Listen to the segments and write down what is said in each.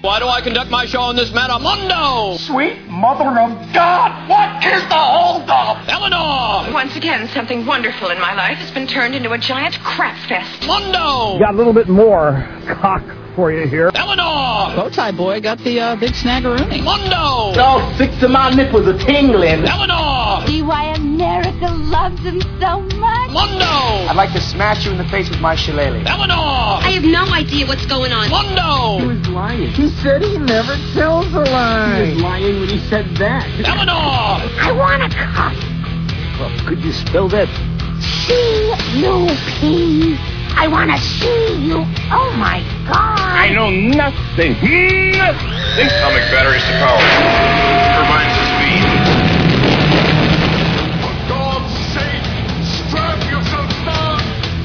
Why do I conduct my show in this manner? Mundo! Sweet mother of God! What is the holdup? Eleanor! Once again, something wonderful in my life has been turned into a giant crap fest. Mundo! Got a little bit more cock for you here. Eleanor! Bowtie boy got the big snaggeroonie. Mundo! All 6 of my nipples are tingling. Eleanor! See why America loves him so much? Mundo! I'd like to smash you in the face with my shillelagh. Eleanor! I have no idea what's going on. Mundo! He was lying. He said he never tells a lie. He was lying when he said that. Eleanor! I want a cup. Well, could you spell that? C-U-P. I want to see you. Oh, my God. I know nothing. Nothing. Atomic batteries to power. Turbines to speed. For God's sake, strap yourself down.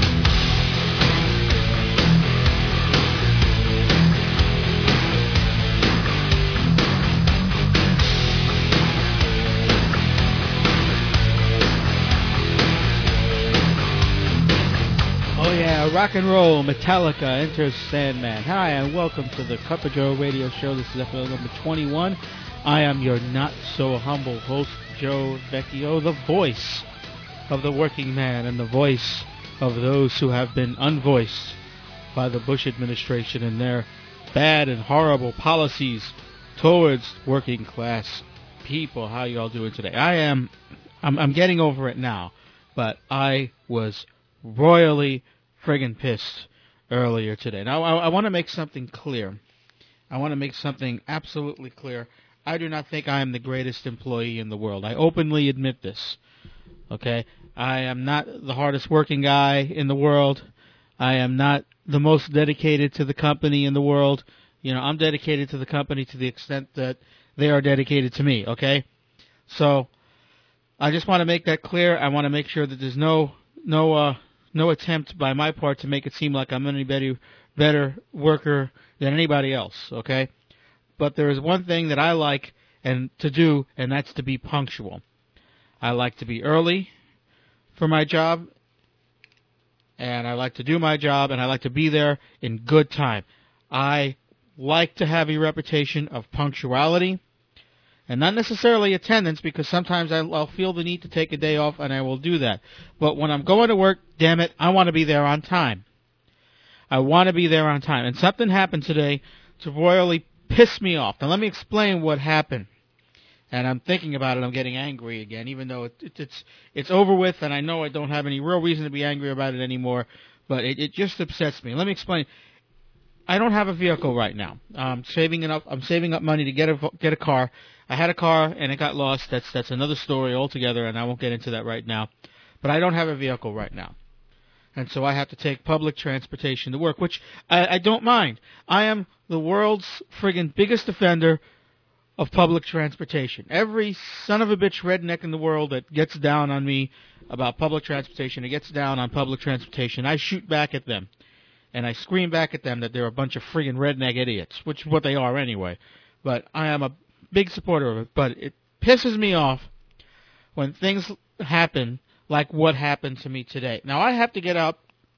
Oh yeah, rock and roll, Metallica enters Sandman. Hi, and welcome to the Cup of Joe radio show. This is episode number 21. I am your not-so-humble host, Joe Vecchio, the voice of the working man and the voice of those who have been unvoiced by the Bush administration and their bad and horrible policies towards working class people. How you all doing today? I'm getting over it now, but I was royally friggin' pissed earlier today. Now, I want to make something clear. I want to make something absolutely clear. I do not think I am the greatest employee in the world. I openly admit this. Okay? I am not the hardest working guy in the world. I am not the most dedicated to the company in the world. You know, I'm dedicated to the company to the extent that they are dedicated to me. Okay? So, I just want to make that clear. I want to make sure that there's no attempt by my part to make it seem like I'm any better worker than anybody else, okay? But there is one thing that I like to do, and that's to be punctual. I like to be early for my job, and I like to do my job, and I like to be there in good time. I like to have a reputation of punctuality, and not necessarily attendance, because sometimes I'll feel the need to take a day off, and I will do that. But when I'm going to work, damn it, I want to be there on time. I want to be there on time. And something happened today to royally piss me off. Now, let me explain what happened. And I'm thinking about it. I'm getting angry again, even though it's over with, and I know I don't have any real reason to be angry about it anymore. But it just upsets me. Let me explain. I don't have a vehicle right now. I'm saving up money to get a car. I had a car and it got lost. That's another story altogether, and I won't get into that right now. But I don't have a vehicle right now, and so I have to take public transportation to work, which I don't mind. I am the world's friggin' biggest offender of public transportation. Every son of a bitch redneck in the world that gets down on me about public transportation, that gets down on public transportation, I shoot back at them. And I scream back at them that they're a bunch of friggin' redneck idiots, which is what they are anyway. But I am a big supporter of it. But it pisses me off when things happen like what happened to me today. Now, I have to get up.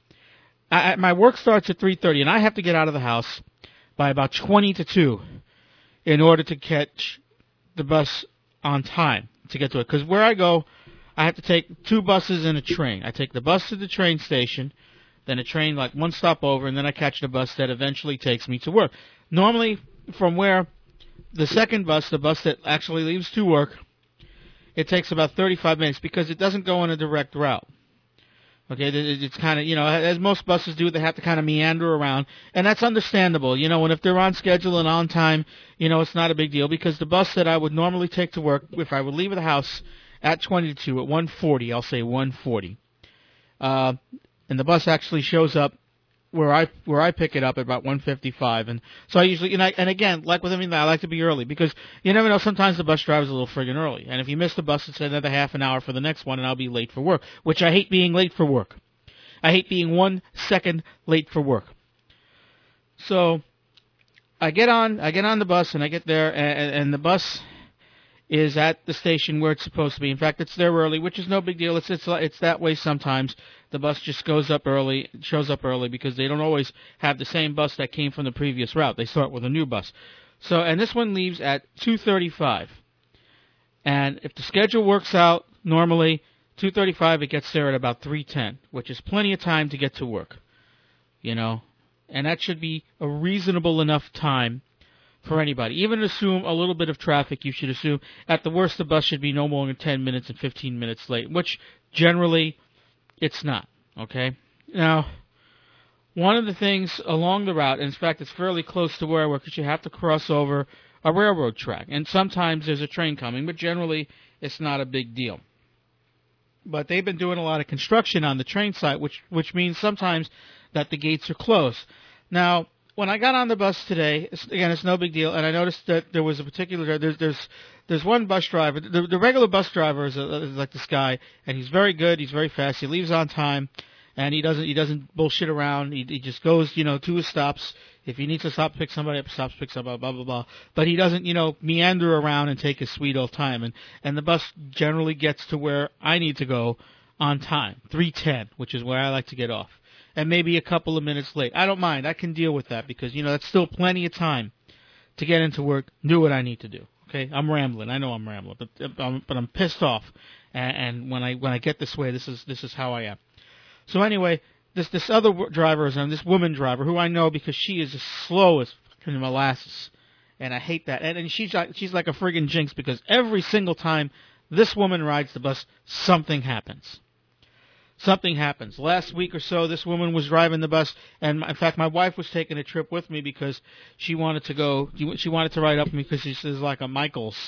My work starts at 3:30, and I have to get out of the house by about 20 to 2 in order to catch the bus on time to get to it. Because where I go, I have to take 2 buses and a train. I take the bus to the train station, then a train like one stop over, and then I catch the bus that eventually takes me to work. Normally, from where the second bus, the bus that actually leaves to work, it takes about 35 minutes because it doesn't go on a direct route. Okay, it's kind of, as most buses do, they have to kind of meander around, and that's understandable. And if they're on schedule and on time, it's not a big deal, because the bus that I would normally take to work, if I would leave the house at 20 to 2, at 1:40, I'll say 1:40, and the bus actually shows up where I pick it up at about 1:55, and so I usually, and again, like with everything, I like to be early, because you never know, sometimes the bus drives a little friggin' early, and if you miss the bus, it's another half an hour for the next one, and I'll be late for work, which I hate being late for work. I hate being 1 second late for work. So I get on the bus, and I get there, and the bus is at the station where it's supposed to be. In fact, it's there early, which is no big deal. It's that way sometimes. The bus just shows up early because they don't always have the same bus that came from the previous route. They start with a new bus. So, and this one leaves at 2:35. And if the schedule works out normally, 2:35, it gets there at about 3:10, which is plenty of time to get to work, you know. And that should be a reasonable enough time for anybody. Even assume a little bit of traffic, you should assume at the worst the bus should be no more than 10 minutes and 15 minutes late, which generally it's not, okay? Now, one of the things along the route, and in fact it's fairly close to where I work, because you have to cross over a railroad track. And sometimes there's a train coming, but generally it's not a big deal. But they've been doing a lot of construction on the train site, which means sometimes that the gates are closed. Now, when I got on the bus today, it's no big deal, and I noticed that there was a particular, there's one bus driver. The regular bus driver is like this guy, and he's very good, he's very fast, he leaves on time, and he doesn't bullshit around. He just goes, to his stops. If he needs to stop, pick somebody up, stops, picks somebody up, blah, blah, blah. But he doesn't, meander around and take his sweet old time. And the bus generally gets to where I need to go on time, 3:10, which is where I like to get off. And maybe a couple of minutes late. I don't mind. I can deal with that because, that's still plenty of time to get into work, do what I need to do. Okay? I'm rambling. I know I'm rambling, but I'm pissed off. And when I get this way, this is how I am. So anyway, this other driver is on, this woman driver, who I know because she is as slow as fucking molasses, and I hate that. And she's like a friggin' jinx because every single time this woman rides the bus, something happens. Something happens. Last week or so, this woman was driving the bus, and in fact, my wife was taking a trip with me because she wanted to ride up with me because she's like a Michael's,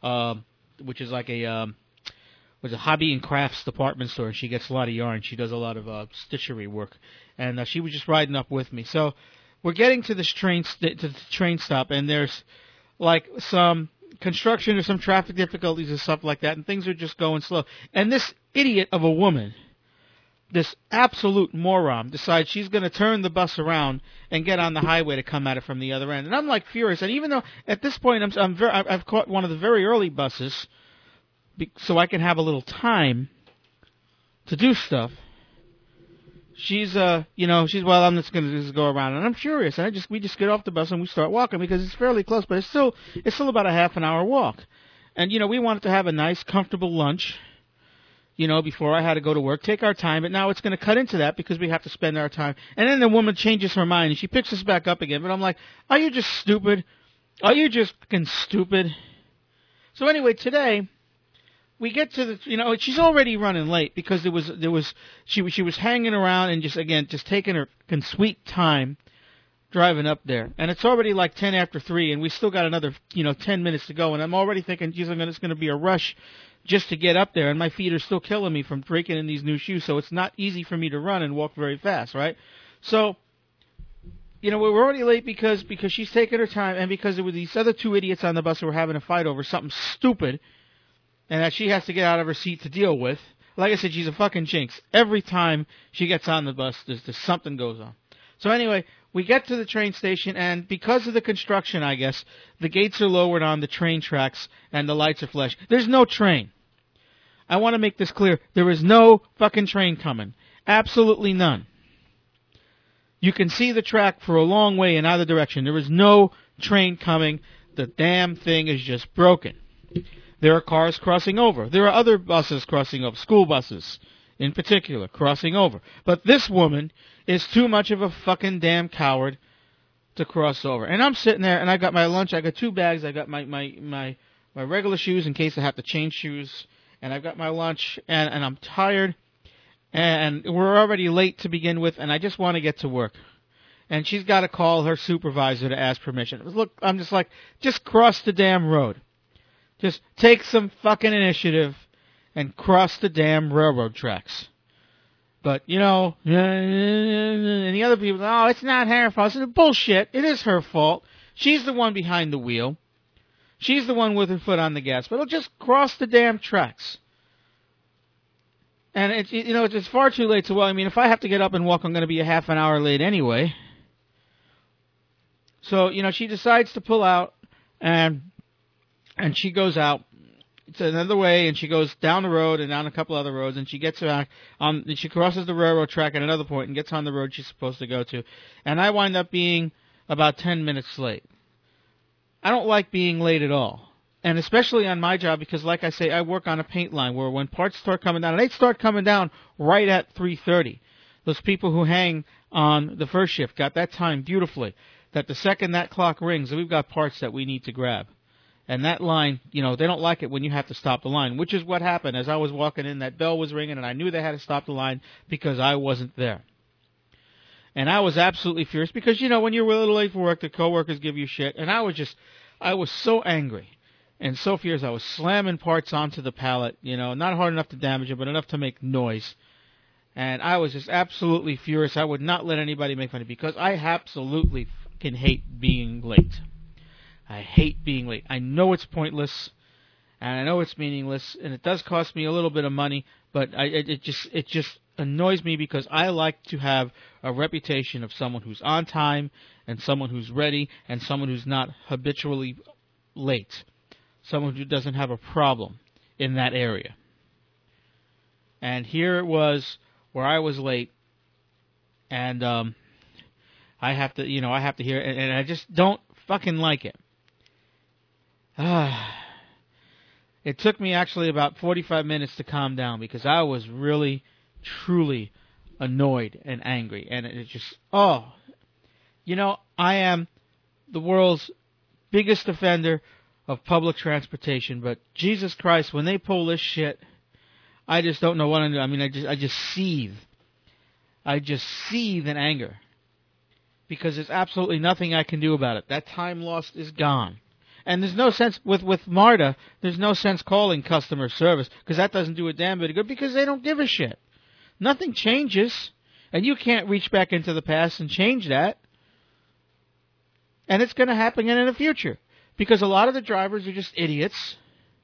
which is like a hobby and crafts department store, and she gets a lot of yarn. She does a lot of stitchery work, and she was just riding up with me. So we're getting to this train stop, and there's like some construction or some traffic difficulties and stuff like that, and things are just going slow. And this idiot of a woman, this absolute moron, decides she's going to turn the bus around and get on the highway to come at it from the other end. And I'm like furious. And even though at this point I've caught one of the very early buses, so I can have a little time to do stuff. She's I'm just going to go around, and I'm furious. And we just get off the bus and we start walking because it's fairly close, but it's still about a half an hour walk. And we wanted to have a nice, comfortable lunch, before I had to go to work, take our time, but now it's going to cut into that because we have to spend our time. And then the woman changes her mind and she picks us back up again. But I'm like, are you just stupid? Are you just fucking stupid? So anyway, today we get to the, she's already running late because she was hanging around and just taking her sweet time driving up there. And it's already like 10 after 3 and we still got another, 10 minutes to go. And I'm already thinking, geez, it's going to be a rush just to get up there. And my feet are still killing me from breaking in these new shoes. So it's not easy for me to run and walk very fast, right? So, we're already late because she's taking her time and because there were these other two idiots on the bus who were having a fight over something stupid and that she has to get out of her seat to deal with. Like I said, she's a fucking jinx. Every time she gets on the bus, there's something goes on. So anyway, we get to the train station, and because of the construction, I guess, the gates are lowered on the train tracks, and the lights are flashing. There's no train. I want to make this clear. There is no fucking train coming. Absolutely none. You can see the track for a long way in either direction. There is no train coming. The damn thing is just broken. There are cars crossing over. There are other buses crossing over, school buses in particular, crossing over. But this woman is too much of a fucking damn coward to cross over. And I'm sitting there, and I got my lunch. I got 2 bags. I got my regular shoes in case I have to change shoes. And I've got my lunch, and I'm tired. And we're already late to begin with, and I just want to get to work. And she's got to call her supervisor to ask permission. Look, I'm just like, just cross the damn road. Just take some fucking initiative and cross the damn railroad tracks. But, and the other people, oh, it's not her fault. It's bullshit. It is her fault. She's the one behind the wheel. She's the one with her foot on the gas pedal. Just cross the damn tracks. And it's far too late. So, if I have to get up and walk, I'm going to be a half an hour late anyway. So, she decides to pull out, and she goes out, to another way, and she goes down the road and down a couple other roads, and she gets back and she crosses the railroad track at another point and gets on the road she's supposed to go to. And I wind up being about 10 minutes late. I don't like being late at all. And especially on my job, because like I say, I work on a paint line where when parts start coming down, and they start coming down right at 3:30. Those people who hang on the first shift got that time beautifully, that the second that clock rings, we've got parts that we need to grab. And that line, they don't like it when you have to stop the line, which is what happened. As I was walking in, that bell was ringing, and I knew they had to stop the line because I wasn't there. And I was absolutely furious because, when you're a little late for work, the coworkers give you shit. And I was so angry and so furious. I was slamming parts onto the pallet, not hard enough to damage it, but enough to make noise. And I was just absolutely furious. I would not let anybody make fun of me because I absolutely can hate being late. I hate being late. I know it's pointless, and I know it's meaningless, and it does cost me a little bit of money, but it just annoys me because I like to have a reputation of someone who's on time and someone who's ready and someone who's not habitually late, someone who doesn't have a problem in that area. And here it was where I was late, and I have to hear it, and I just don't fucking like it. It took me actually about 45 minutes to calm down because I was really, truly annoyed and angry. And it just, I am the world's biggest offender of public transportation. But Jesus Christ, when they pull this shit, I just don't know what to do. I mean, I just seethe. I just seethe in anger because there's absolutely nothing I can do about it. That time lost is gone. And there's no sense, with MARTA, there's no sense calling customer service, because that doesn't do a damn bit of good, because they don't give a shit. Nothing changes, and you can't reach back into the past and change that. And it's going to happen again in the future, because a lot of the drivers are just idiots,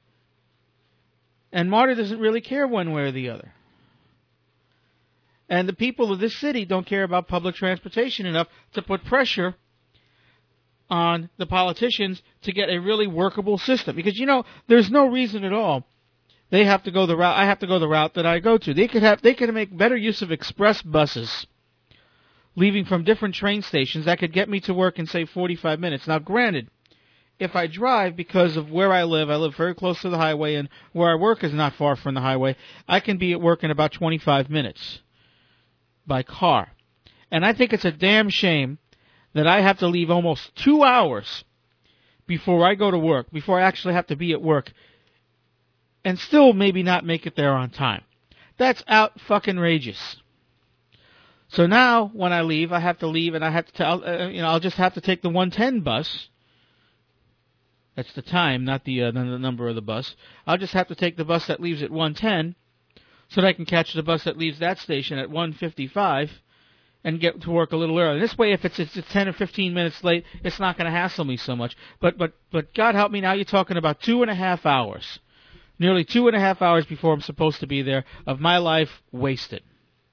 and MARTA doesn't really care one way or the other. And the people of this city don't care about public transportation enough to put pressure on the politicians to get a really workable system. Because, there's no reason at all they have to go the route. I have to go the route that I go to. They could make better use of express buses leaving from different train stations that could get me to work in, say, 45 minutes. Now, granted, if I drive, because of where I live very close to the highway, and where I work is not far from the highway, I can be at work in about 25 minutes by car. And I think it's a damn shame that I have to leave almost 2 hours before I go to work, before I actually have to be at work, and still maybe not make it there on time. That's out-fucking-rageous. So now, when I leave, I have to leave, and I have to I'll just have to take the 110 bus. That's the time, not the number of the bus. I'll just have to take the bus that leaves at 1:10, so that I can catch the bus that leaves that station at 1:55. And get to work a little early. This way, if it's 10 or 15 minutes late, it's not going to hassle me so much. But God help me, now you're talking about 2.5 hours, nearly 2.5 hours before I'm supposed to be there, of my life wasted.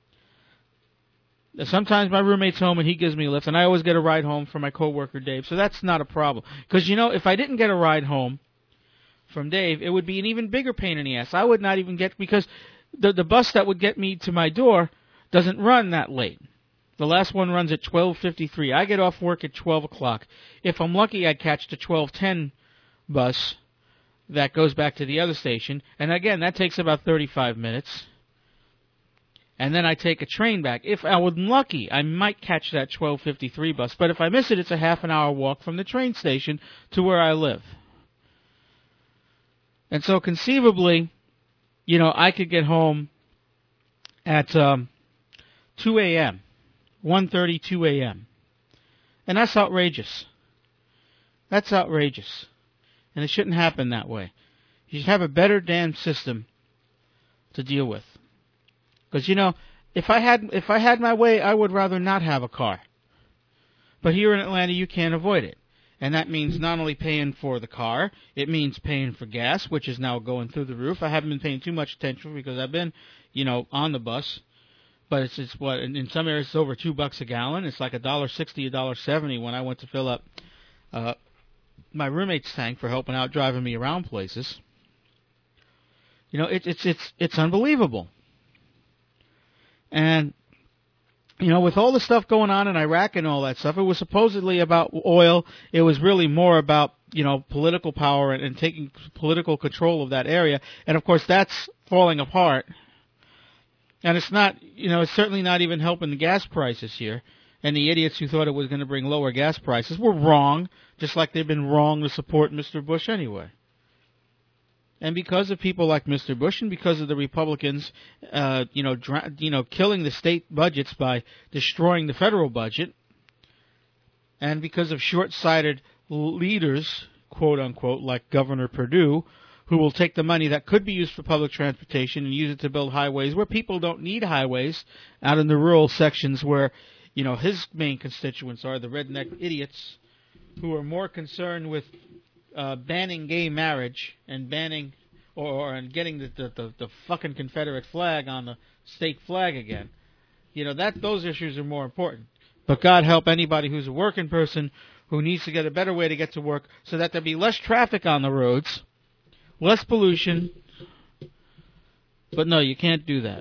Sometimes my roommate's home and he gives me a lift, and I always get a ride home from my coworker Dave, so that's not a problem. Because if I didn't get a ride home from Dave, it would be an even bigger pain in the ass. I would not even get, because the bus that would get me to my door doesn't run that late. The last one runs at 12:53. I get off work at 12 o'clock. If I'm lucky, I'd catch the 12:10 bus that goes back to the other station. And again, that takes about 35 minutes. And then I take a train back. If I was lucky, I might catch that 12:53 bus. But if I miss it, it's a half an hour walk from the train station to where I live. And so conceivably, I could get home at 2 a.m., 1:30, 2 a.m. And that's outrageous. That's outrageous. And it shouldn't happen that way. You should have a better damn system to deal with. Because, if I had my way, I would rather not have a car. But here in Atlanta, you can't avoid it. And that means not only paying for the car, it means paying for gas, which is now going through the roof. I haven't been paying too much attention because I've been, on the bus. But it's what, in some areas it's over $2 a gallon. It's like $1.60, $1.70 when I went to fill up my roommate's tank for helping out driving me around places. You know, it's unbelievable. And, you know, with all the stuff going on in Iraq and all that stuff, it was supposedly about oil. It was really more about, you know, political power and taking political control of that area. And, of course, that's falling apart. And it's not, you know, it's certainly not even helping the gas prices here. And the idiots who thought it was going to bring lower gas prices were wrong, just like they've been wrong to support Mr. Bush anyway. And because of people like Mr. Bush and because of the Republicans, killing the state budgets by destroying the federal budget, and because of short-sighted leaders, quote-unquote, like Governor Perdue, who will take the money that could be used for public transportation and use it to build highways where people don't need highways, out in the rural sections where, you know, his main constituents are the redneck idiots who are more concerned with banning gay marriage and banning and getting the fucking Confederate flag on the state flag again. You know, those issues are more important. But God help anybody who's a working person who needs to get a better way to get to work so that there be less traffic on the roads, less pollution. But no, you can't do that.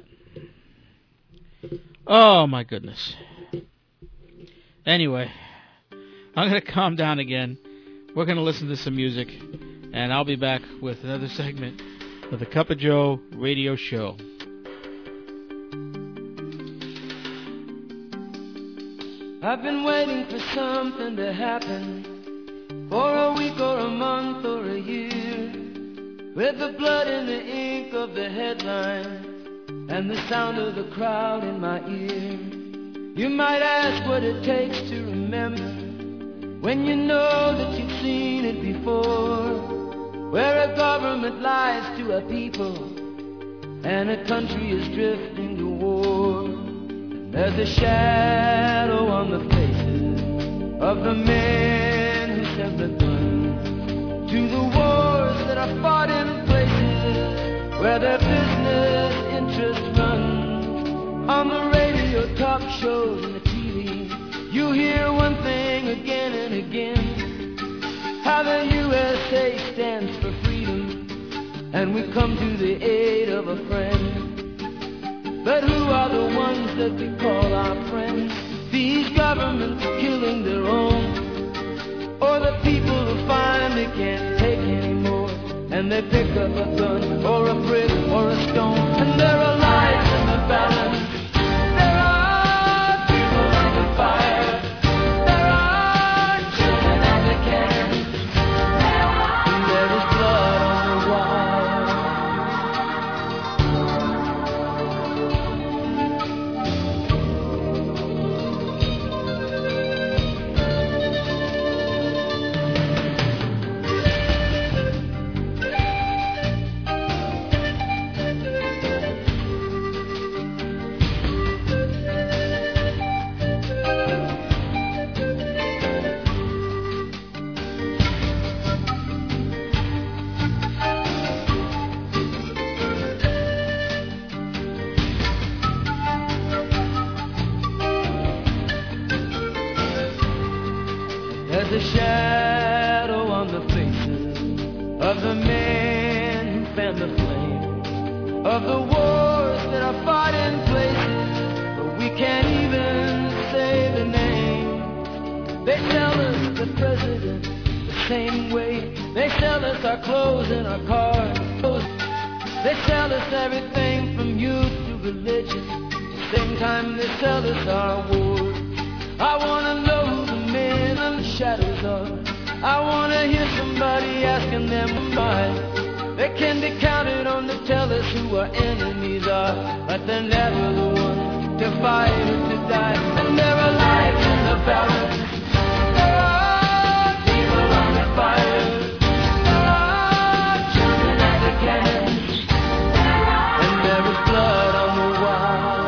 Oh, my goodness. Anyway, I'm going to calm down again. We're going to listen to some music, and I'll be back with another segment of the Cup of Joe radio show. I've been waiting for something to happen, for a week or a month or a year, with the blood and the ink of the headlines and the sound of the crowd in my ear. You might ask what it takes to remember when you know that you've seen it before, where a government lies to a people and a country is drifting to war. And there's a shadow on the faces of the men who sent the guns to the wars that are fought in places where their business interests run. On the radio, talk shows, and the TV, you hear one thing again and again, how the USA stands for freedom, and we come to the aid of a friend. But who are the ones that we call our friends? These governments killing their own, or the people who find they can't take anymore, and they pick up a gun or a brick or a stone, and there are lives in the balance. There's a shadow on the faces of the men who fan the flame of the wars that are fought in places but we can't even say the name. They tell us the president the same way. They sell us our clothes and our cars. They sell us everything from youth to religion. At the same time they sell us our wars. I wanna know who the men in the shadows are. I wanna hear somebody asking them why. They can be counted on to tell us who our enemies are, but they're never the ones to fight or to die. And there are lives in the balance. There are people on the fire. There are children at the cannons. And there is blood on the wire.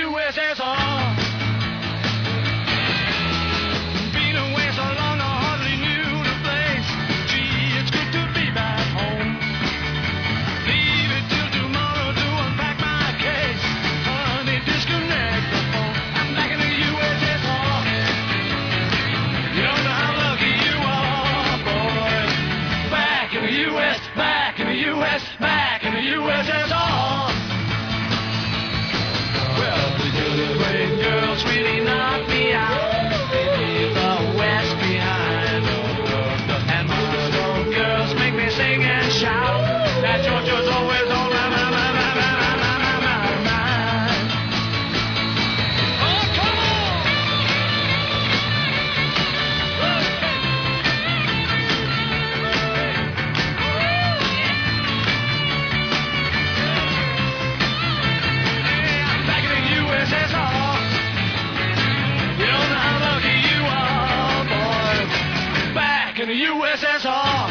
USSR. Been away so long I hardly knew the place. Gee, it's good to be back home. Leave it till tomorrow to unpack my case. Honey, disconnect the phone. I'm back in the USSR. You don't know how lucky you are, boy. Back in the US, back in the US, back in the USSR. Well, the great girls really knock me out. Leave the West behind. And Moscow girls make me sing and shout. That Georgia's always on my mind. Oh, come on! Hey, I'm back in the USSR. You don't know how lucky you are, boy. Back in the USSR.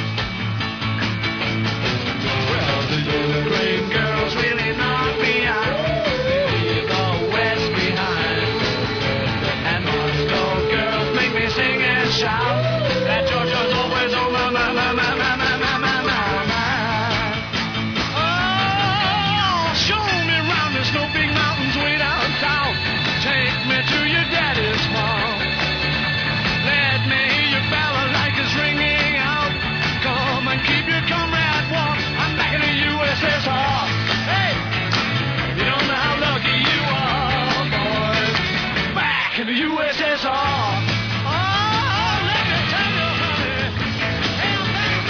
Well, the great girls really knock me out. Leave the West behind. And Moscow girls make me sing and shout. That Georgia's always on my mind. Oh, show me round. There's no big mountains way down south. Take me to your daddy's farm. Let me hear your balalaikas ringing out. Come and keep your comrade warm. I'm back in the USSR. Hey, you don't know how lucky you are, boys. Back in the USSR. Oh, let me tell you, honey. Hey, I'm back.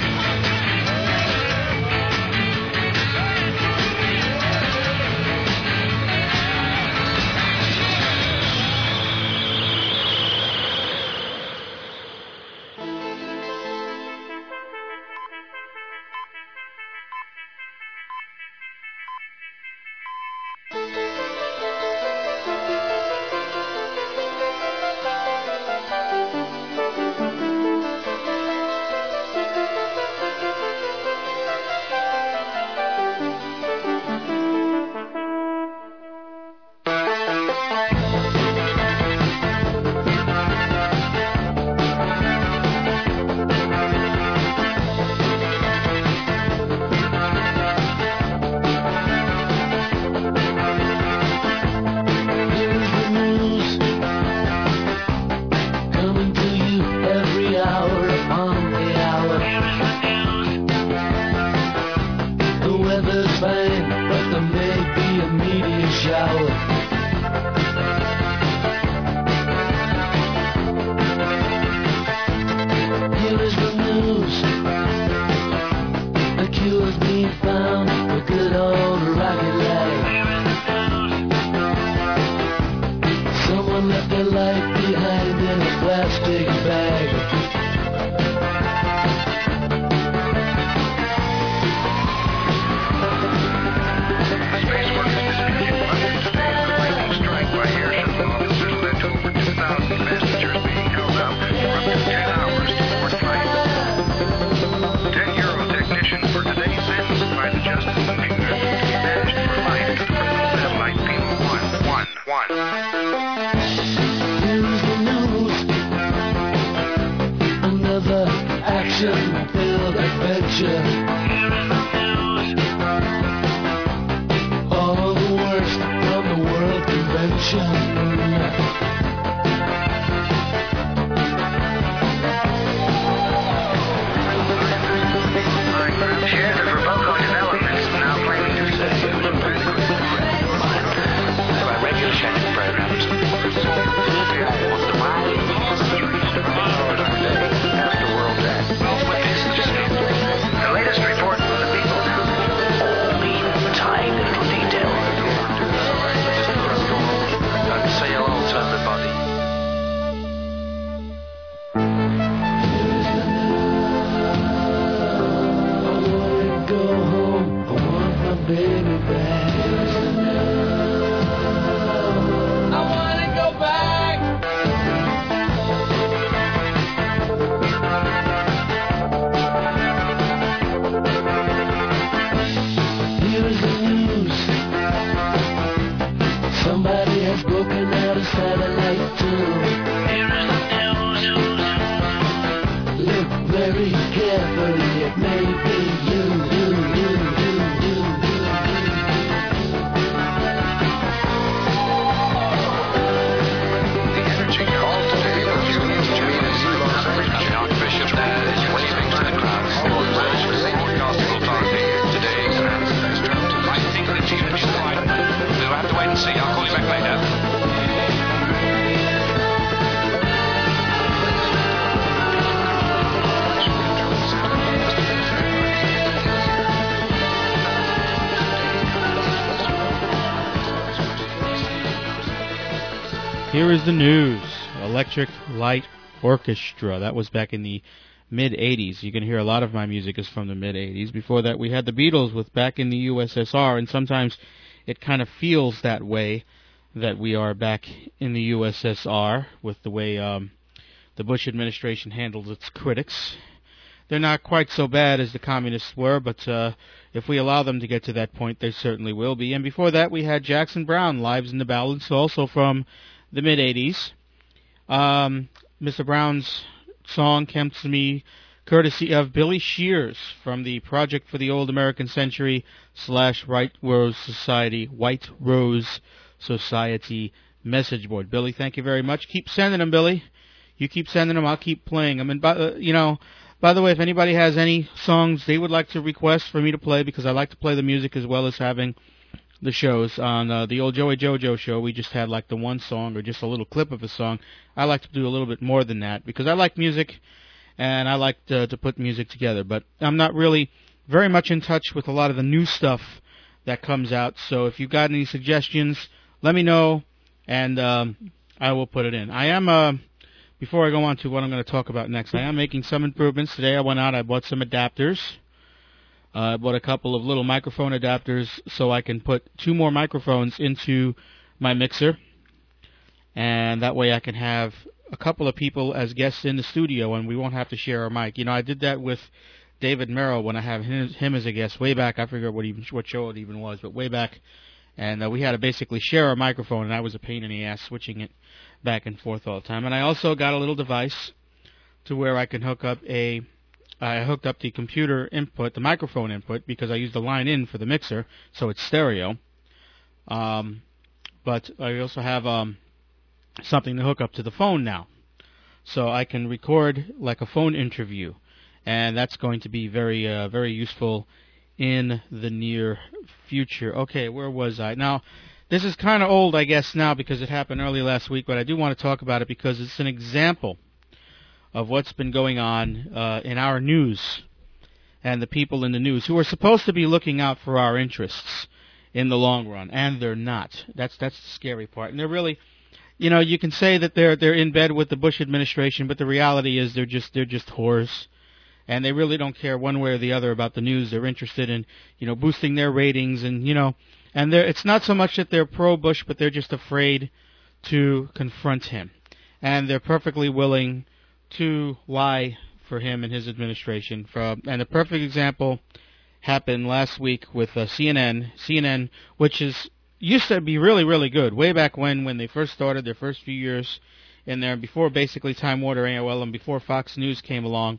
Coming to you every hour upon the hour. The weather's fine, but there may be a meteor shower. Here is the news. A cure's been found for good old rocket life. Someone left their life behind in a plastic bag. Space Force distribution Monday today. The lightning strike by airship officers led to over 2,000 passengers being held up for up to 10 hours to board flight. €10 technician for today's sentence by the Justice Computer. He managed for life to the satellite Pima 111. Here's the news. Another action-filled adventure. All the worst from the World Convention. Shares of Roboco Developments now planning to set by regular scheduled programs. After World Day. The latest report from the people now. Lean, tiny little detail. Say hello to everybody. Go home, I want my baby back. I wanna go back. Here's the news. Somebody looking at a satellite too. Look very carefully, it may be you. The energy call today was used to meet a Los Angeles Archbishop that is waving to the crowds. Gospel authority today is an ancestor. I think the team is right. We'll have to wait and see. I'll call you back later. Here is the news. Electric Light Orchestra. That was back in the mid-'80s. You can hear a lot of my music is from the mid-'80s. Before that, we had the Beatles with Back in the USSR, and sometimes it kind of feels that way, that we are back in the USSR with the way the Bush administration handles its critics. They're not quite so bad as the communists were, but if we allow them to get to that point, they certainly will be. And before that, we had Jackson Browne, Lives in the Balance, also from the mid-'80s. Mr. Brown's song came to me courtesy of Billy Shears from the Project for the Old American Century / White Rose Society message board. Billy, thank you very much. Keep sending them, Billy. You keep sending them, I'll keep playing them. And, by the way, if anybody has any songs they would like to request for me to play, because I like to play the music as well as having the shows. On the old Joey Jojo show, we just had like the one song or just a little clip of a song. I like to do a little bit more than that because I like music and I like to put music together. But I'm not really very much in touch with a lot of the new stuff that comes out. So if you've got any suggestions, let me know and I will put it in. I am, before I go on to what I'm going to talk about next, I am making some improvements. Today I went out, I bought some adapters. I bought a couple of little microphone adapters so I can put 2 more microphones into my mixer. And that way I can have a couple of people as guests in the studio and we won't have to share a mic. You know, I did that with David Merrill when I had him as a guest way back. I forget what show it even was, but way back. And we had to basically share a microphone, and that was a pain in the ass switching it back and forth all the time. And I also got a little device to where I can hook up I hooked up the computer input, the microphone input, because I used the line in for the mixer, so it's stereo. But I also have something to hook up to the phone now. So I can record like a phone interview. And that's going to be very, very useful in the near future. Okay, where was I? Now, this is kind of old, I guess, now because it happened early last week, but I do want to talk about it because it's an example of what's been going on in our news and the people in the news who are supposed to be looking out for our interests in the long run, and they're not. That's the scary part. And they're really, you can say that they're in bed with the Bush administration, but the reality is they're just whores, and they really don't care one way or the other about the news. They're interested in boosting their ratings, and and it's not so much that they're pro-Bush, but they're just afraid to confront him, and they're perfectly willing to lie for him and his administration. And a perfect example happened last week with CNN, which used to be really, really good, way back when they first started their first few years in there, before basically Time Warner, AOL, and before Fox News came along.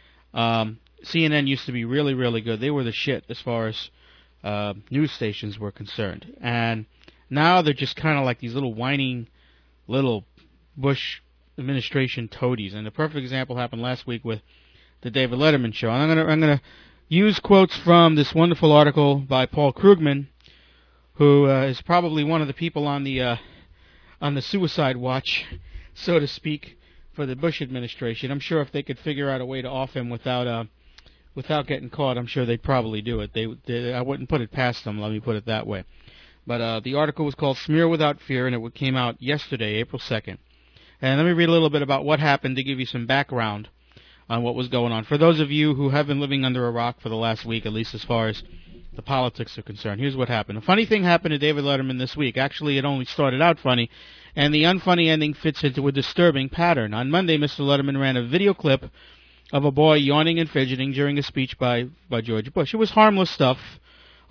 CNN used to be really, really good. They were the shit as far as news stations were concerned. And now they're just kind of like these little whining little Bush administration toadies. And the perfect example happened last week with the David Letterman show. And I'm gonna use quotes from this wonderful article by Paul Krugman, who is probably one of the people on the suicide watch, so to speak, for the Bush administration. I'm sure if they could figure out a way to off him without getting caught, I'm sure they'd probably do it. I wouldn't put it past them, let me put it that way. But the article was called Smear Without Fear, and it came out yesterday, April 2nd. And let me read a little bit about what happened to give you some background on what was going on. For those of you who have been living under a rock for the last week, at least as far as the politics are concerned, here's what happened. A funny thing happened to David Letterman this week. Actually, it only started out funny, and the unfunny ending fits into a disturbing pattern. On Monday, Mr. Letterman ran a video clip of a boy yawning and fidgeting during a speech by George Bush. It was harmless stuff,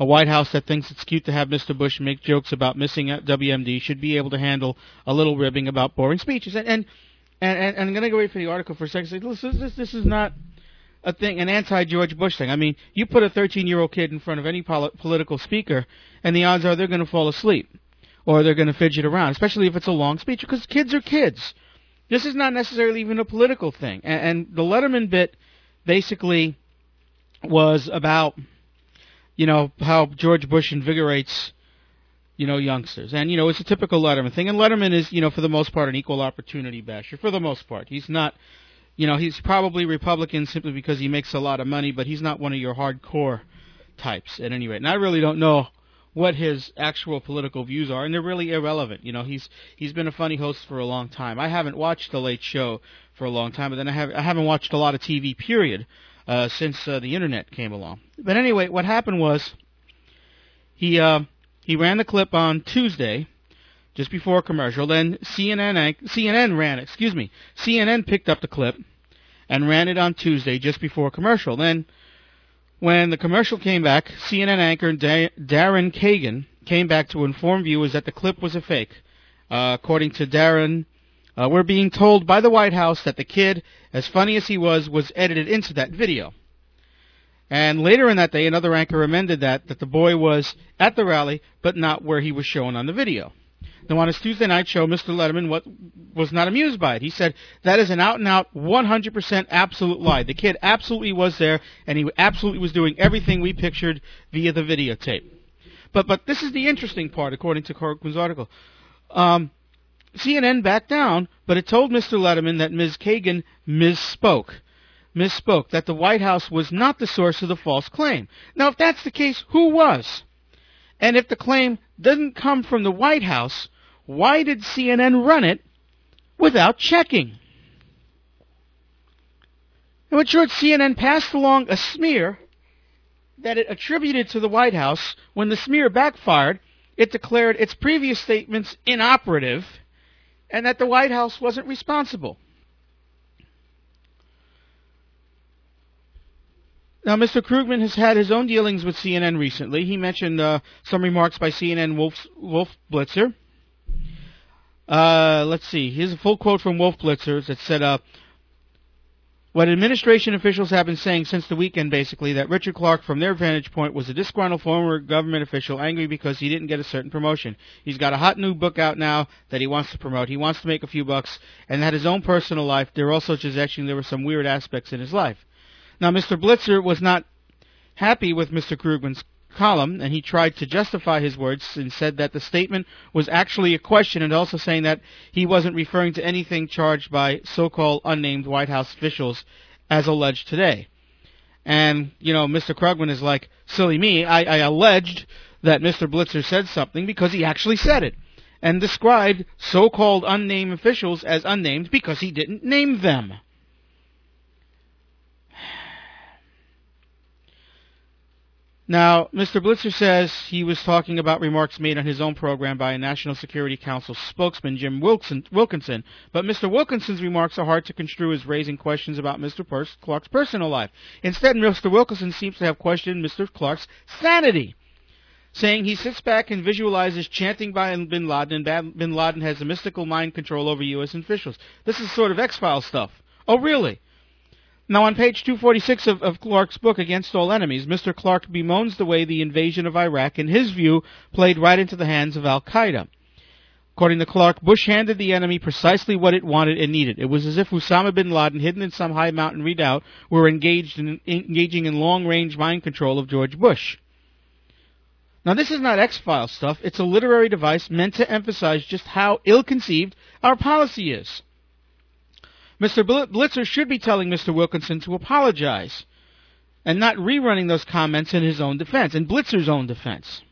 A White House that thinks it's cute to have Mr. Bush make jokes about missing WMD should be able to handle a little ribbing about boring speeches. And I'm going to go wait for the article for a second. Say, this is not a thing, an anti-George Bush thing. I mean, you put a 13-year-old kid in front of any political speaker, and the odds are they're going to fall asleep or they're going to fidget around, especially if it's a long speech, because kids are kids. This is not necessarily even a political thing. And the Letterman bit basically was about, how George Bush invigorates, youngsters. And, it's a typical Letterman thing. And Letterman is, for the most part, an equal opportunity basher. For the most part. He's not, he's probably Republican simply because he makes a lot of money, but he's not one of your hardcore types at any rate. And I really don't know what his actual political views are, and they're really irrelevant. He's been a funny host for a long time. I haven't watched The Late Show for a long time, but then I haven't watched a lot of TV, period, since the Internet came along. But anyway, what happened was he ran the clip on Tuesday, just before a commercial. Then CNN picked up the clip and ran it on Tuesday, just before a commercial. Then, when the commercial came back, CNN anchor Darren Kagan came back to inform viewers that the clip was a fake. According to Darren, we're being told by the White House that the kid, as funny as he was edited into that video. And later in that day, another anchor amended that the boy was at the rally, but not where he was shown on the video. Now, on his Tuesday night show, Mr. Letterman was not amused by it. He said, that is an out-and-out, 100% absolute lie. The kid absolutely was there, and he absolutely was doing everything we pictured via the videotape. But this is the interesting part, according to Corcoran's article. CNN backed down, but it told Mr. Letterman that Ms. Kagan misspoke, that the White House was not the source of the false claim. Now, if that's the case, who was? And if the claim doesn't come from the White House, why did CNN run it without checking? In short, CNN passed along a smear that it attributed to the White House. When the smear backfired, it declared its previous statements inoperative and that the White House wasn't responsible. Now, Mr. Krugman has had his own dealings with CNN recently. He mentioned some remarks by CNN Wolf Blitzer. Let's see. Here's a full quote from Wolf Blitzer that said, what administration officials have been saying since the weekend, basically, that Richard Clark, from their vantage point, was a disgruntled former government official angry because he didn't get a certain promotion. He's got a hot new book out now that he wants to promote. He wants to make a few bucks, and had his own personal life. They're also suggesting there were some weird aspects in his life. Now, Mr. Blitzer was not happy with Mr. Krugman's column, and he tried to justify his words and said that the statement was actually a question, and also saying that he wasn't referring to anything charged by so-called unnamed White House officials as alleged today. And, Mr. Krugman is like, silly me, I alleged that Mr. Blitzer said something because he actually said it, and described so-called unnamed officials as unnamed because he didn't name them. Now, Mr. Blitzer says he was talking about remarks made on his own program by a National Security Council spokesman, Jim Wilkinson, but Mr. Wilkinson's remarks are hard to construe as raising questions about Mr. Clark's personal life. Instead, Mr. Wilkinson seems to have questioned Mr. Clark's sanity, saying he sits back and visualizes chanting by bin Laden, and bin Laden has a mystical mind control over U.S. officials. This is sort of X-Files stuff. Oh, really? Now, on page 246 of Clark's book, Against All Enemies, Mr. Clark bemoans the way the invasion of Iraq, in his view, played right into the hands of Al-Qaeda. According to Clark, Bush handed the enemy precisely what it wanted and needed. It was as if Osama bin Laden, hidden in some high mountain redoubt, were engaging in long-range mind control of George Bush. Now, this is not X-Files stuff. It's a literary device meant to emphasize just how ill-conceived our policy is. Mr. Blitzer should be telling Mr. Wilkinson to apologize and not rerunning those comments in his own defense, in Blitzer's own defense.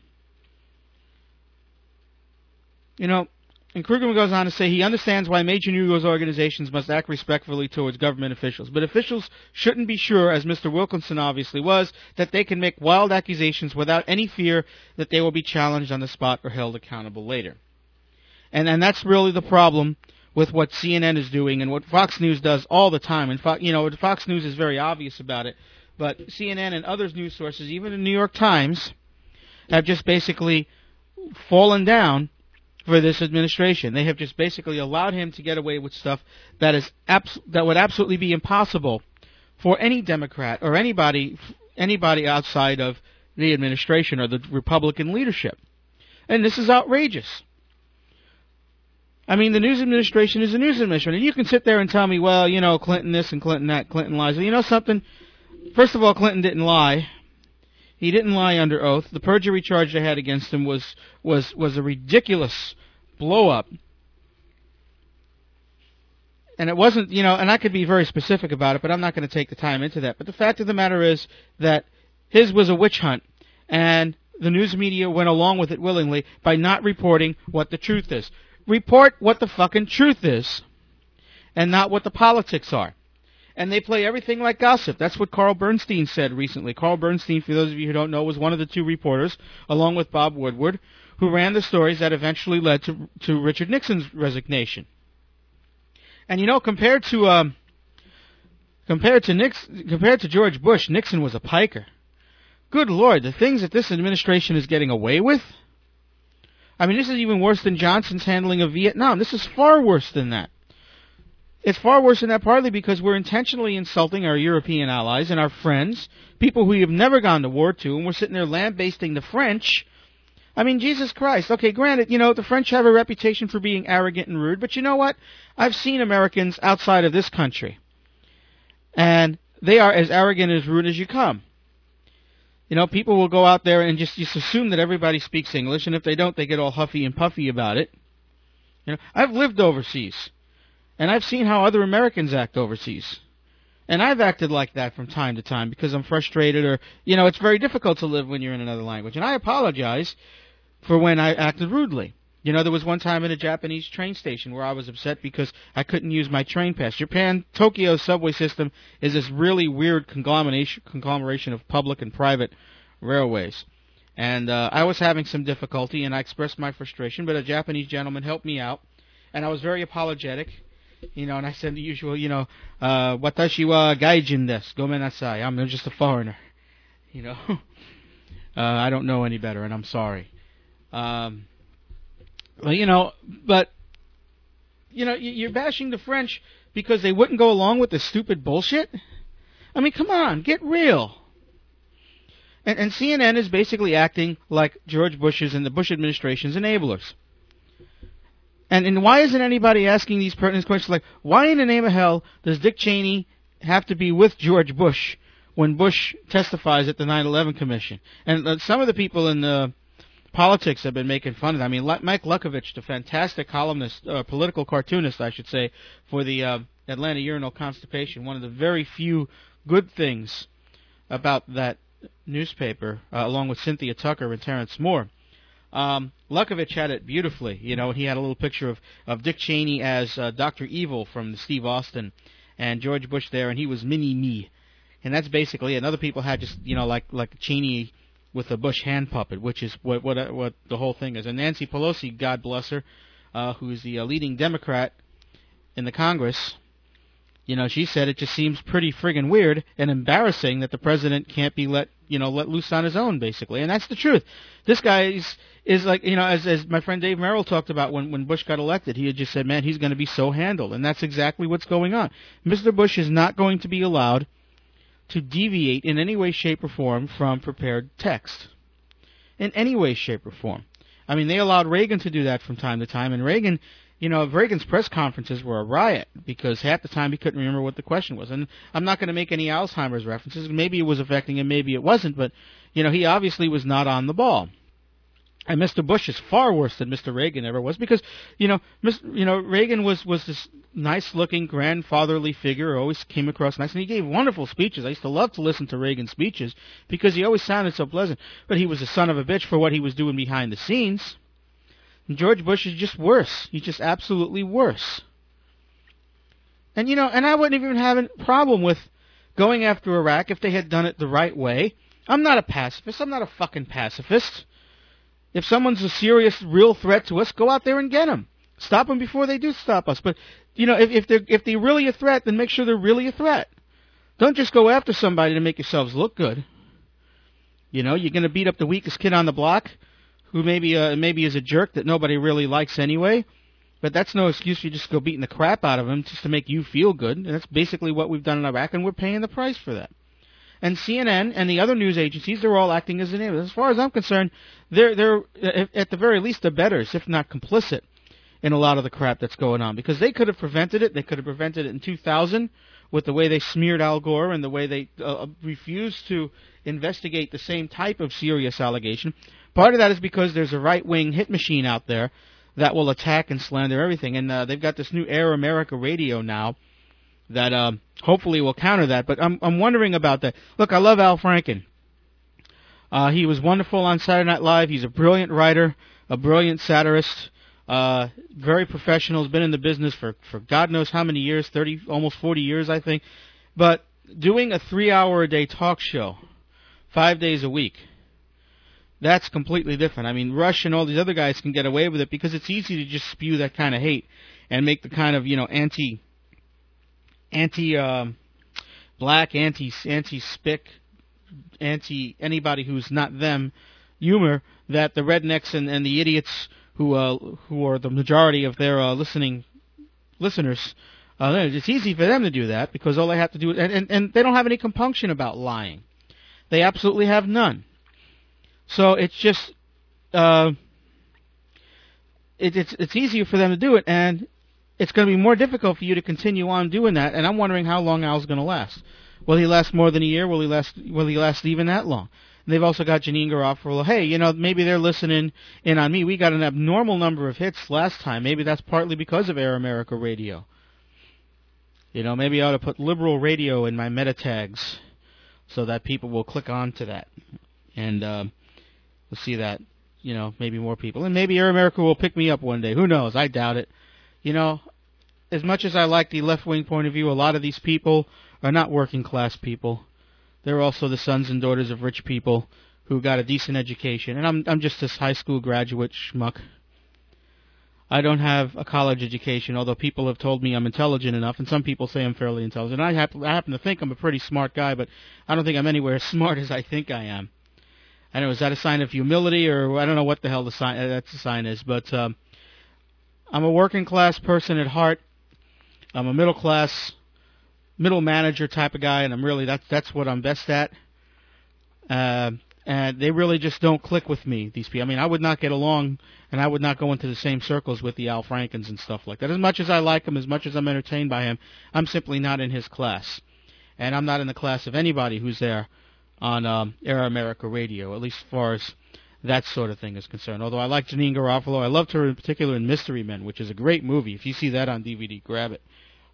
And Krugman goes on to say he understands why major news organizations must act respectfully towards government officials, but officials shouldn't be sure, as Mr. Wilkinson obviously was, that they can make wild accusations without any fear that they will be challenged on the spot or held accountable later. And that's really the problem with what CNN is doing and what Fox News does all the time. And Fox News is very obvious about it, but CNN and other news sources, even the New York Times, have just basically fallen down for this administration. They have just basically allowed him to get away with stuff that would absolutely be impossible for any Democrat or anybody outside of the administration or the Republican leadership. And this is outrageous. I mean, the news administration is a news administration. And you can sit there and tell me, well, you know, Clinton this and Clinton that, Clinton lies. Well, you know something? First of all, Clinton didn't lie. He didn't lie under oath. The perjury charge they had against him was a ridiculous blow-up. And it wasn't, you know, and I could be very specific about it, but I'm not going to take the time into that. But the fact of the matter is that his was a witch hunt, and the news media went along with it willingly by not reporting what the truth is. Report what the fucking truth is, and not what the politics are. And they play everything like gossip. That's what Carl Bernstein said recently. Carl Bernstein, for those of you who don't know, was one of the two reporters, along with Bob Woodward, who ran the stories that eventually led to Richard Nixon's resignation. And you know, compared to George Bush, Nixon was a piker. Good Lord, the things that this administration is getting away with. I mean, this is even worse than Johnson's handling of Vietnam. This is far worse than that. It's far worse than that, partly because we're intentionally insulting our European allies and our friends, people who we have never gone to war to, and we're sitting there lambasting the French. I mean, Jesus Christ. Okay, granted, you know, the French have a reputation for being arrogant and rude, but you know what? I've seen Americans outside of this country, and they are as arrogant and as rude as you come. You know, people will go out there and just assume that everybody speaks English, and if they don't, they get all huffy and puffy about it. You know, I've lived overseas, and I've seen how other Americans act overseas. And I've acted like that from time to time because I'm frustrated or, you know, it's very difficult to live when you're in another language. And I apologize for when I acted rudely. You know, there was one time in a Japanese train station where I was upset because I couldn't use my train pass. Tokyo's subway system is this really weird conglomeration of public and private railways. And I was having some difficulty, and I expressed my frustration, but a Japanese gentleman helped me out, and I was very apologetic. You know, and I said the usual, you know, watashi wa gaijin desu, gomen nasai. I'm just a foreigner. You know, I don't know any better, and I'm sorry. Well, you know, but, you know, you're bashing the French because they wouldn't go along with this stupid bullshit? I mean, come on, get real. And CNN is basically acting like George Bush's and the Bush administration's enablers. And why isn't anybody asking these pertinent questions like, why in the name of hell does Dick Cheney have to be with George Bush when Bush testifies at the 9/11 Commission? And some of the people in the politics have been making fun of that. I mean, Mike Lukovich, the fantastic columnist, political cartoonist, I should say, for the Atlanta Journal-Constipation, one of the very few good things about that newspaper, along with Cynthia Tucker and Terrence Moore. Lukovich had it beautifully. You know, he had a little picture of Dick Cheney as Dr. Evil from Steve Austin and George Bush there, and he was Mini-Me. And that's basically it. And other people had just, you know, like Cheney with a Bush hand puppet, which is what the whole thing is. And Nancy Pelosi, God bless her, who is the leading Democrat in the Congress, you know, she said it just seems pretty friggin' weird and embarrassing that the president can't be let loose on his own, basically. And that's the truth. This guy is like, you know, as my friend Dave Merrill talked about when Bush got elected, he had just said, man, he's going to be so handled. And that's exactly what's going on. Mr. Bush is not going to be allowed to deviate in any way, shape, or form from prepared text. In any way, shape, or form. I mean, they allowed Reagan to do that from time to time, and Reagan, you know, Reagan's press conferences were a riot because half the time he couldn't remember what the question was. And I'm not going to make any Alzheimer's references. Maybe it was affecting him, maybe it wasn't, but, you know, he obviously was not on the ball. And Mr. Bush is far worse than Mr. Reagan ever was because, you know, Reagan was this nice-looking grandfatherly figure, always came across nice, and he gave wonderful speeches. I used to love to listen to Reagan's speeches because he always sounded so pleasant. But he was a son of a bitch for what he was doing behind the scenes. And George Bush is just worse. He's just absolutely worse. And, you know, and I wouldn't even have a problem with going after Iraq if they had done it the right way. I'm not a pacifist. I'm not a fucking pacifist. If someone's a serious, real threat to us, go out there and get them. Stop them before they do stop us. But, you know, if they're really a threat, then make sure they're really a threat. Don't just go after somebody to make yourselves look good. You know, you're going to beat up the weakest kid on the block, who maybe is a jerk that nobody really likes anyway. But that's no excuse for you just to go beating the crap out of him just to make you feel good. And that's basically what we've done in Iraq, and we're paying the price for that. And CNN and the other news agencies, they're all acting as enablers. As far as I'm concerned, they're at the very least the betters, if not complicit, in a lot of the crap that's going on. Because they could have prevented it. They could have prevented it in 2000 with the way they smeared Al Gore and the way they refused to investigate the same type of serious allegation. Part of that is because there's a right-wing hit machine out there that will attack and slander everything. And they've got this new Air America radio now that hopefully will counter that. But I'm wondering about that. Look, I love Al Franken. He was wonderful on Saturday Night Live. He's a brilliant writer, a brilliant satirist, very professional. Has been in the business for God knows how many years, 30, almost 40 years, I think. But doing a 3-hour-a-day talk show, 5 days a week, that's completely different. I mean, Rush and all these other guys can get away with it because it's easy to just spew that kind of hate and make the kind of, you know, anti-black, anti-spick, anti-anybody who's not them humor that the rednecks and the idiots who are the majority of their listeners, it's easy for them to do that because all they have to do, and they don't have any compunction about lying. They absolutely have none. So it's just, it's easier for them to do it, and it's going to be more difficult for you to continue on doing that. And I'm wondering how long Al's going to last. Will he last more than a year? Will he last even that long? And they've also got Janine Garofalo. Hey, you know, maybe they're listening in on me. We got an abnormal number of hits last time. Maybe that's partly because of Air America Radio. You know, maybe I ought to put liberal radio in my meta tags so that people will click on to that. And we'll see that, you know, maybe more people. And maybe Air America will pick me up one day. Who knows? I doubt it. You know, as much as I like the left-wing point of view, a lot of these people are not working-class people. They're also the sons and daughters of rich people who got a decent education. And I'm just this high school graduate schmuck. I don't have a college education, although people have told me I'm intelligent enough, and some people say I'm fairly intelligent. I happen to think I'm a pretty smart guy, but I don't think I'm anywhere as smart as I think I am. I don't know, is that a sign of humility, or I don't know what the hell the sign is, but I'm a working-class person at heart. I'm a middle manager type of guy, and I'm really that's what I'm best at. And they really just don't click with me, these people. I mean, I would not get along, and I would not go into the same circles with the Al Frankens and stuff like that. As much as I like him, as much as I'm entertained by him, I'm simply not in his class. And I'm not in the class of anybody who's there on Air America Radio, at least as far as that sort of thing is concerned. Although I like Janine Garofalo. I loved her in particular in Mystery Men, which is a great movie. If you see that on DVD, grab it.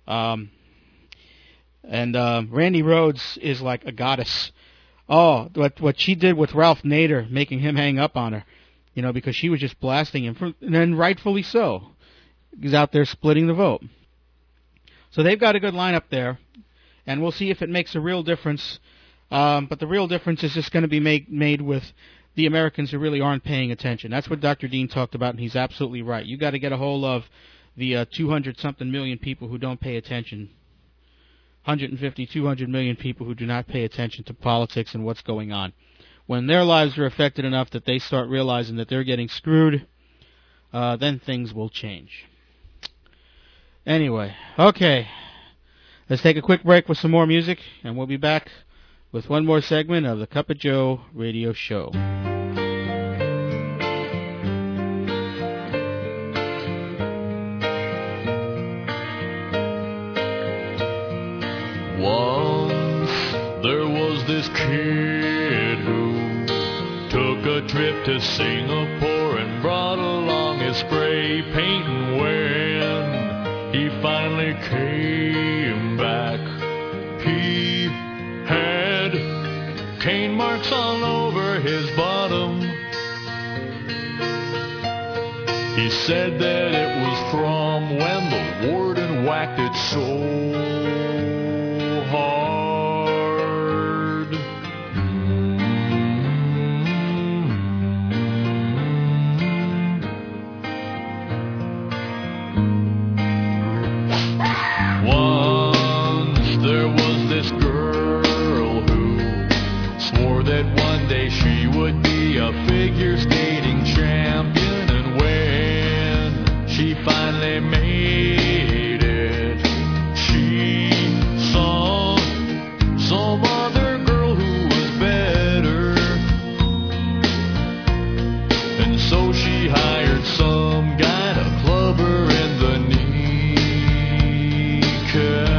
And Randy Rhoads is like a goddess. Oh, what she did with Ralph Nader, making him hang up on her, you know, because she was just blasting him, and then rightfully so. He's out there splitting the vote. So they've got a good lineup there, and we'll see if it makes a real difference. But the real difference is just going to be made with the Americans who really aren't paying attention. That's what Dr. Dean talked about, and he's absolutely right. You got to get a hold of the 200-something million people who don't pay attention. 150, 200 million people who do not pay attention to politics and what's going on. When their lives are affected enough that they start realizing that they're getting screwed, then things will change. Anyway, okay. Let's take a quick break with some more music, and we'll be back with one more segment of the Cup of Joe radio show. Once there was this kid who took a trip to Singapore and brought along his spray paint, and when he finally came back, he had cane marks all over his bottom. He said that it was from when the warden whacked it so hard. Once there was this girl who swore that one day she some kind of clubber in the kneecap.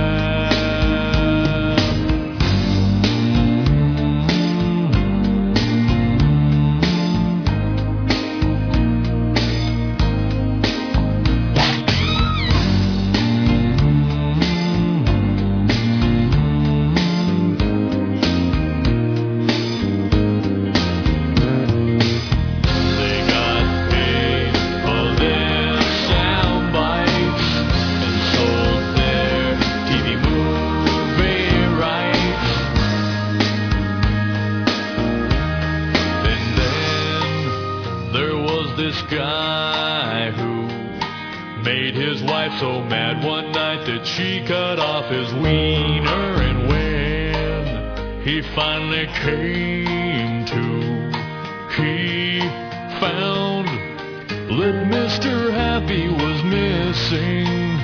Guy who made his wife so mad one night that she cut off his wiener, and when he finally came to, he found that Mr. Happy was missing.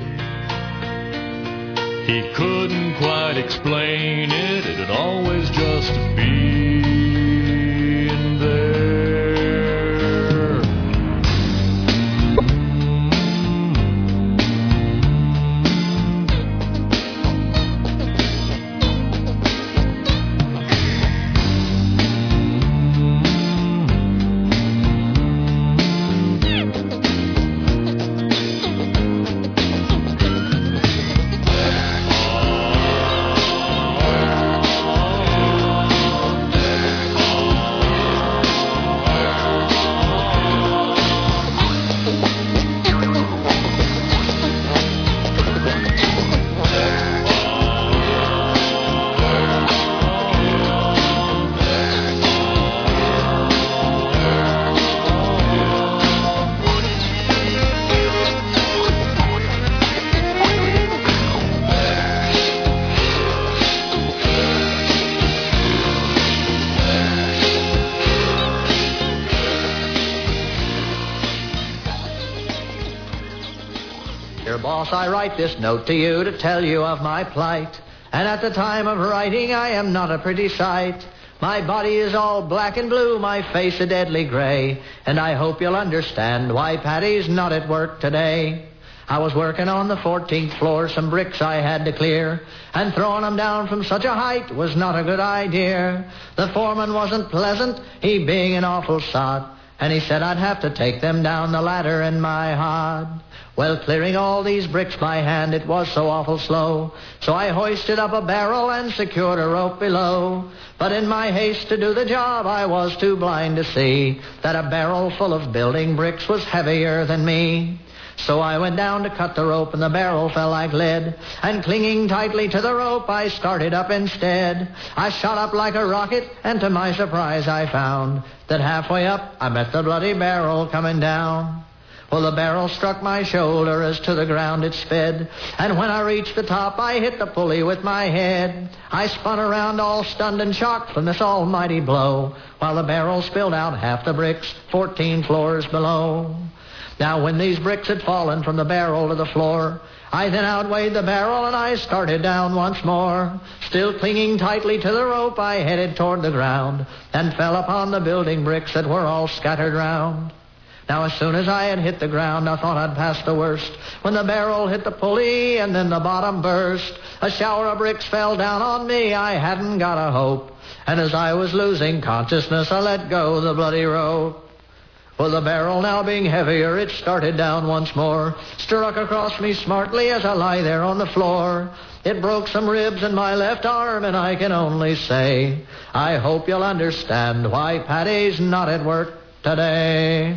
He couldn't quite explain it, it had always just been there. I write this note to you to tell you of my plight. And at the time of writing, I am not a pretty sight. My body is all black and blue, my face a deadly gray. And I hope you'll understand why Patty's not at work today. I was working on the 14th floor, some bricks I had to clear. And throwing them down from such a height was not a good idea. The foreman wasn't pleasant, he being an awful sot. And he said I'd have to take them down the ladder in my hod. Well, clearing all these bricks by hand, it was so awful slow. So I hoisted up a barrel and secured a rope below. But in my haste to do the job, I was too blind to see that a barrel full of building bricks was heavier than me. So I went down to cut the rope, and the barrel fell like lead. And clinging tightly to the rope, I started up instead. I shot up like a rocket, and to my surprise I found that halfway up I met the bloody barrel coming down. Well, the barrel struck my shoulder as to the ground it sped, and when I reached the top, I hit the pulley with my head. I spun around all stunned and shocked from this almighty blow, while the barrel spilled out half the bricks 14 floors below. Now, when these bricks had fallen from the barrel to the floor, I then outweighed the barrel and I started down once more. Still clinging tightly to the rope, I headed toward the ground and fell upon the building bricks that were all scattered round. Now, as soon as I had hit the ground, I thought I'd passed the worst, when the barrel hit the pulley and then the bottom burst. A shower of bricks fell down on me, I hadn't got a hope. And as I was losing consciousness, I let go the bloody rope. Well, the barrel now being heavier, it started down once more, struck across me smartly as I lie there on the floor. It broke some ribs in my left arm, and I can only say, I hope you'll understand why Patty's not at work today.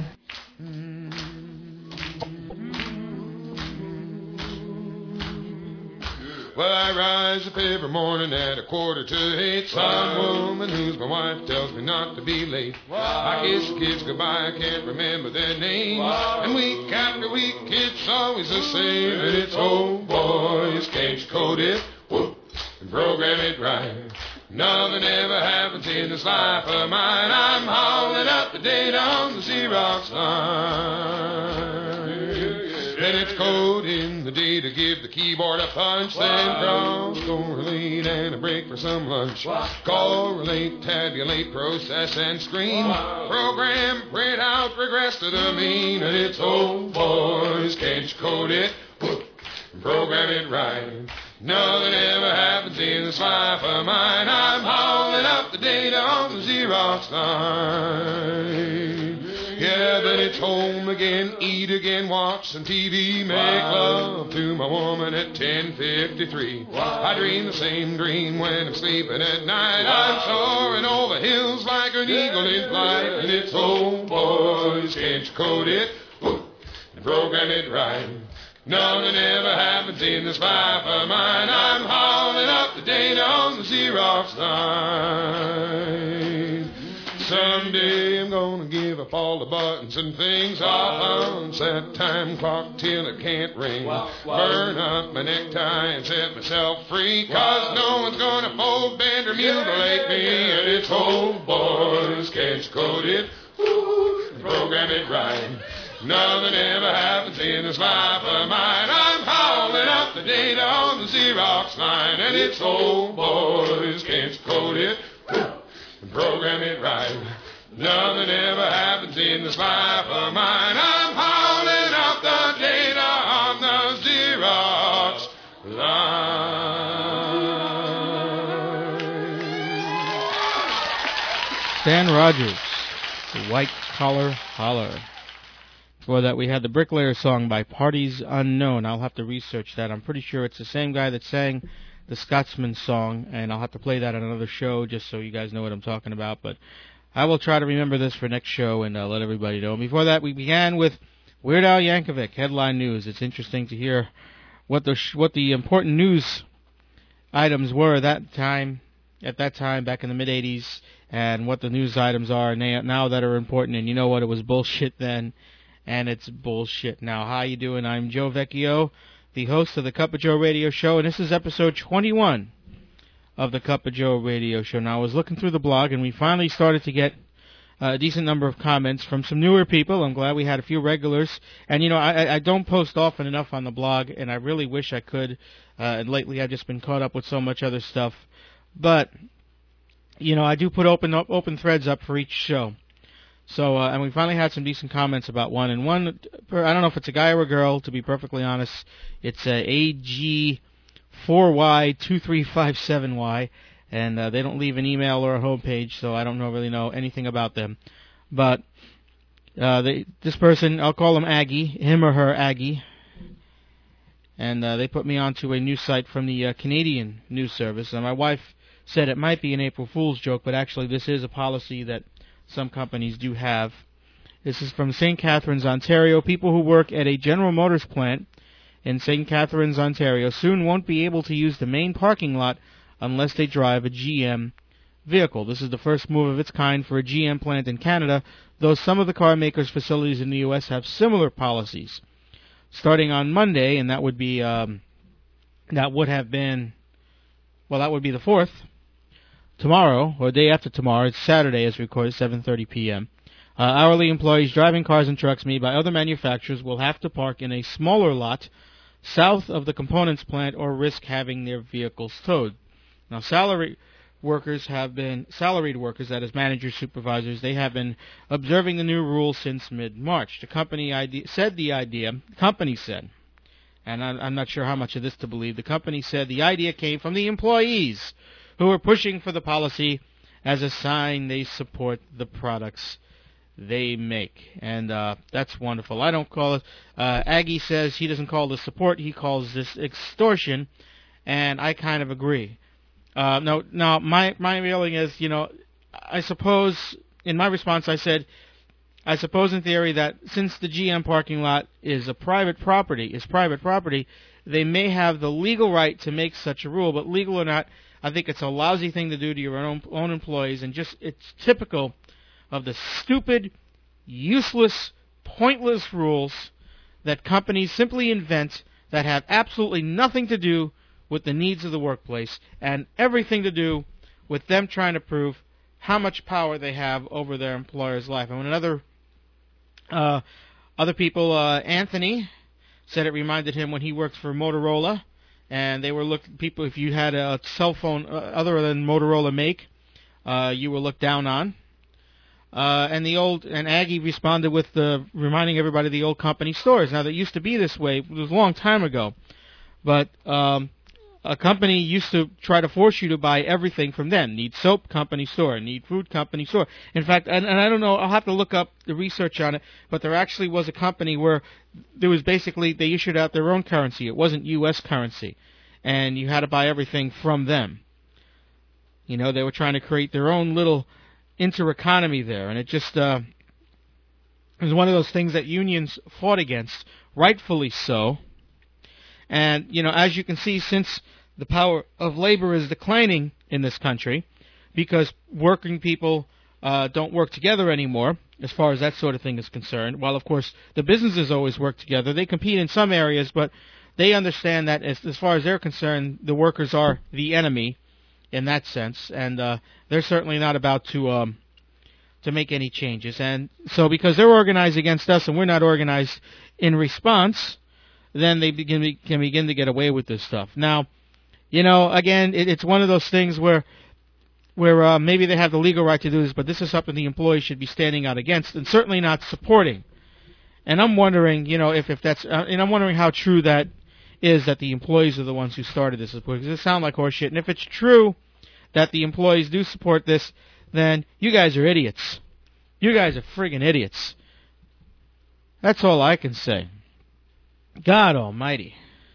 Well, I rise up every morning at 7:45. Some woman who's my wife tells me not to be late. I kiss kids goodbye, I can't remember their names. And week after week, it's always the same. And it's, oh boys, can't you code it? Whoop, and program it right. Nothing ever happens in this life of mine. I'm hauling up the date on the Xerox line. Then it's code in the day to give the keyboard a punch. Then cross, correlate, and a break for some lunch. Correlate, tabulate, process, and screen. Program, print out, regress to the mean. And it's old boys, can't you code it? Program it right. Nothing ever happens in this life of mine. I'm hauling up the data on the Xerox line. Yeah, then it's home again, eat again, watch some TV, make love to my woman at 10:53. I dream the same dream when I'm sleeping at night. I'm soaring over hills like an eagle in flight. And it's old boys, can't you code it? And program it right. Nothing ever happens in this life of mine. I'm hauling up the data on the Xerox line. Someday I'm gonna give up all the buttons and things. I'll punch that time clock till it can't ring. Burn up my necktie and set myself free. 'Cause no one's gonna fold, bend, or mutilate me. And it's old boys, can't you code it? Program it right. Nothing ever happens in this life of mine. I'm hauling up the data on the Xerox line. And it's old boys, can't you code it? And program it right. Nothing ever happens in this life of mine. I'm hauling up the data on the Xerox line. Stan Rogers, The White Collar Holler. Before that, we had the Bricklayer song by Parties Unknown. I'll have to research that. I'm pretty sure it's the same guy that sang the Scotsman song, and I'll have to play that on another show just so you guys know what I'm talking about. But I will try to remember this for next show and let everybody know. And before that, we began with Weird Al Yankovic, headline news. It's interesting to hear what the important news items were at that time back in the mid '80s, and what the news items are now that are important. And you know what? It was bullshit then. And it's bullshit now. How you doing? I'm Joe Vecchio, the host of the Cup of Joe Radio Show, and this is episode 21 of the Cup of Joe Radio Show. Now, I was looking through the blog, and we finally started to get a decent number of comments from some newer people. I'm glad we had a few regulars. And, you know, I don't post often enough on the blog, and I really wish I could. And lately I've just been caught up with so much other stuff. But, you know, I do put open threads up for each show. So, and we finally had some decent comments about one. And one, I don't know if it's a guy or a girl, to be perfectly honest. It's AG4Y2357Y, and they don't leave an email or a homepage, so I don't really know anything about them. But this person, I'll call him Aggie, him or her Aggie, and they put me onto a news site from the Canadian News Service. And my wife said it might be an April Fool's joke, but actually this is a policy that some companies do have. This is from St. Catharines, Ontario. People who work at a General Motors plant in St. Catharines, Ontario, soon won't be able to use the main parking lot unless they drive a GM vehicle. This is the first move of its kind for a GM plant in Canada, though some of the car makers' facilities in the U.S. have similar policies. Starting on Monday, and that would be the 4th, tomorrow, or day after tomorrow, it's Saturday as recorded, 7:30 p.m., hourly employees driving cars and trucks made by other manufacturers will have to park in a smaller lot south of the components plant or risk having their vehicles towed. Now, salaried workers, that is managers, supervisors, they have been observing the new rules since mid-March. The company said, and I'm not sure how much of this to believe, the company said the idea came from the employees who are pushing for the policy as a sign they support the products they make. And that's wonderful. I don't call it, Aggie says he doesn't call this support, he calls this extortion, and I kind of agree. Now my feeling is, you know, I suppose, in my response I said, I suppose in theory that since the GM parking lot is private property, they may have the legal right to make such a rule, but legal or not, I think it's a lousy thing to do to your own employees, and just it's typical of the stupid, useless, pointless rules that companies simply invent that have absolutely nothing to do with the needs of the workplace and everything to do with them trying to prove how much power they have over their employer's life. And when other people, Anthony said it reminded him when he worked for Motorola, and they were people, if you had a cell phone other than Motorola make, you were looked down on. And Aggie responded with reminding everybody of the old company stores. Now, that used to be this way. It was a long time ago. But a company used to try to force you to buy everything from them. Need soap, company store. Need food, company store. In fact, and I don't know, I'll have to look up the research on it, but there actually was a company where there was basically, they issued out their own currency. It wasn't U.S. currency. And you had to buy everything from them. You know, they were trying to create their own little inter-economy there. And it just it was one of those things that unions fought against, rightfully so. And, you know, as you can see, since the power of labor is declining in this country, because working people don't work together anymore, as far as that sort of thing is concerned, while, of course, the businesses always work together. They compete in some areas, but they understand that as far as they're concerned, the workers are the enemy in that sense, and they're certainly not about to make any changes. And so because they're organized against us and we're not organized in response, then they can begin to get away with this stuff. Now, you know, again, it's one of those things where maybe they have the legal right to do this, but this is something the employees should be standing out against and certainly not supporting. And I'm wondering, you know, if that's, and I'm wondering how true that is, that the employees are the ones who started this. Because it sounds like horseshit. And if it's true that the employees do support this, then you guys are idiots. You guys are friggin' idiots. That's all I can say. God almighty.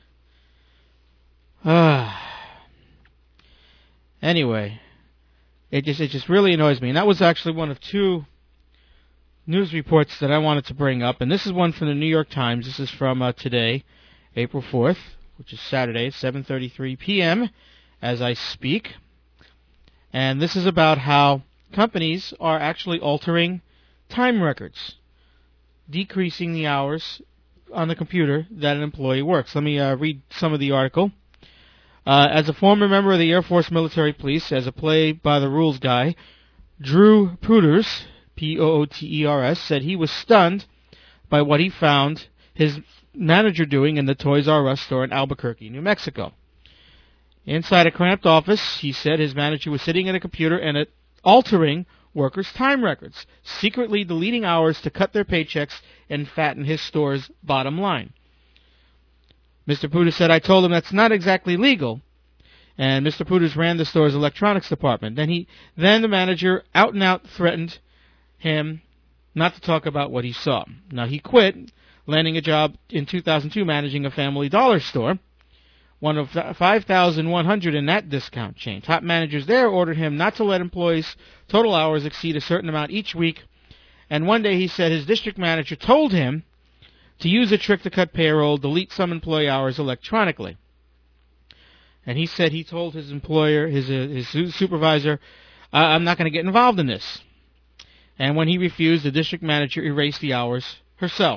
Anyway, it just really annoys me. And that was actually one of two news reports that I wanted to bring up. And this is one from the New York Times. This is from today, April 4th, which is Saturday, 7:33 p.m. as I speak. And this is about how companies are actually altering time records, decreasing the hours on the computer that an employee works. Let me read some of the article. As a former member of the Air Force Military Police, as a play-by-the-rules guy, Drew Pooters, P-O-O-T-E-R-S, said he was stunned by what he found his manager doing in the Toys R Us store in Albuquerque, New Mexico. Inside a cramped office, he said his manager was sitting at a computer and altering workers' time records, secretly deleting hours to cut their paychecks and fatten his store's bottom line. Mr. Pooters said, I told him that's not exactly legal. And Mr. Pooters ran the store's electronics department. Then the manager out and out threatened him not to talk about what he saw. Now, he quit, landing a job in 2002 managing a Family Dollar store, one of 5,100 in that discount chain. Top managers there ordered him not to let employees' total hours exceed a certain amount each week. And one day he said his district manager told him to use a trick to cut payroll, delete some employee hours electronically. And he said he told his employer, his supervisor, I'm not going to get involved in this. And when he refused, the district manager erased the hours herself.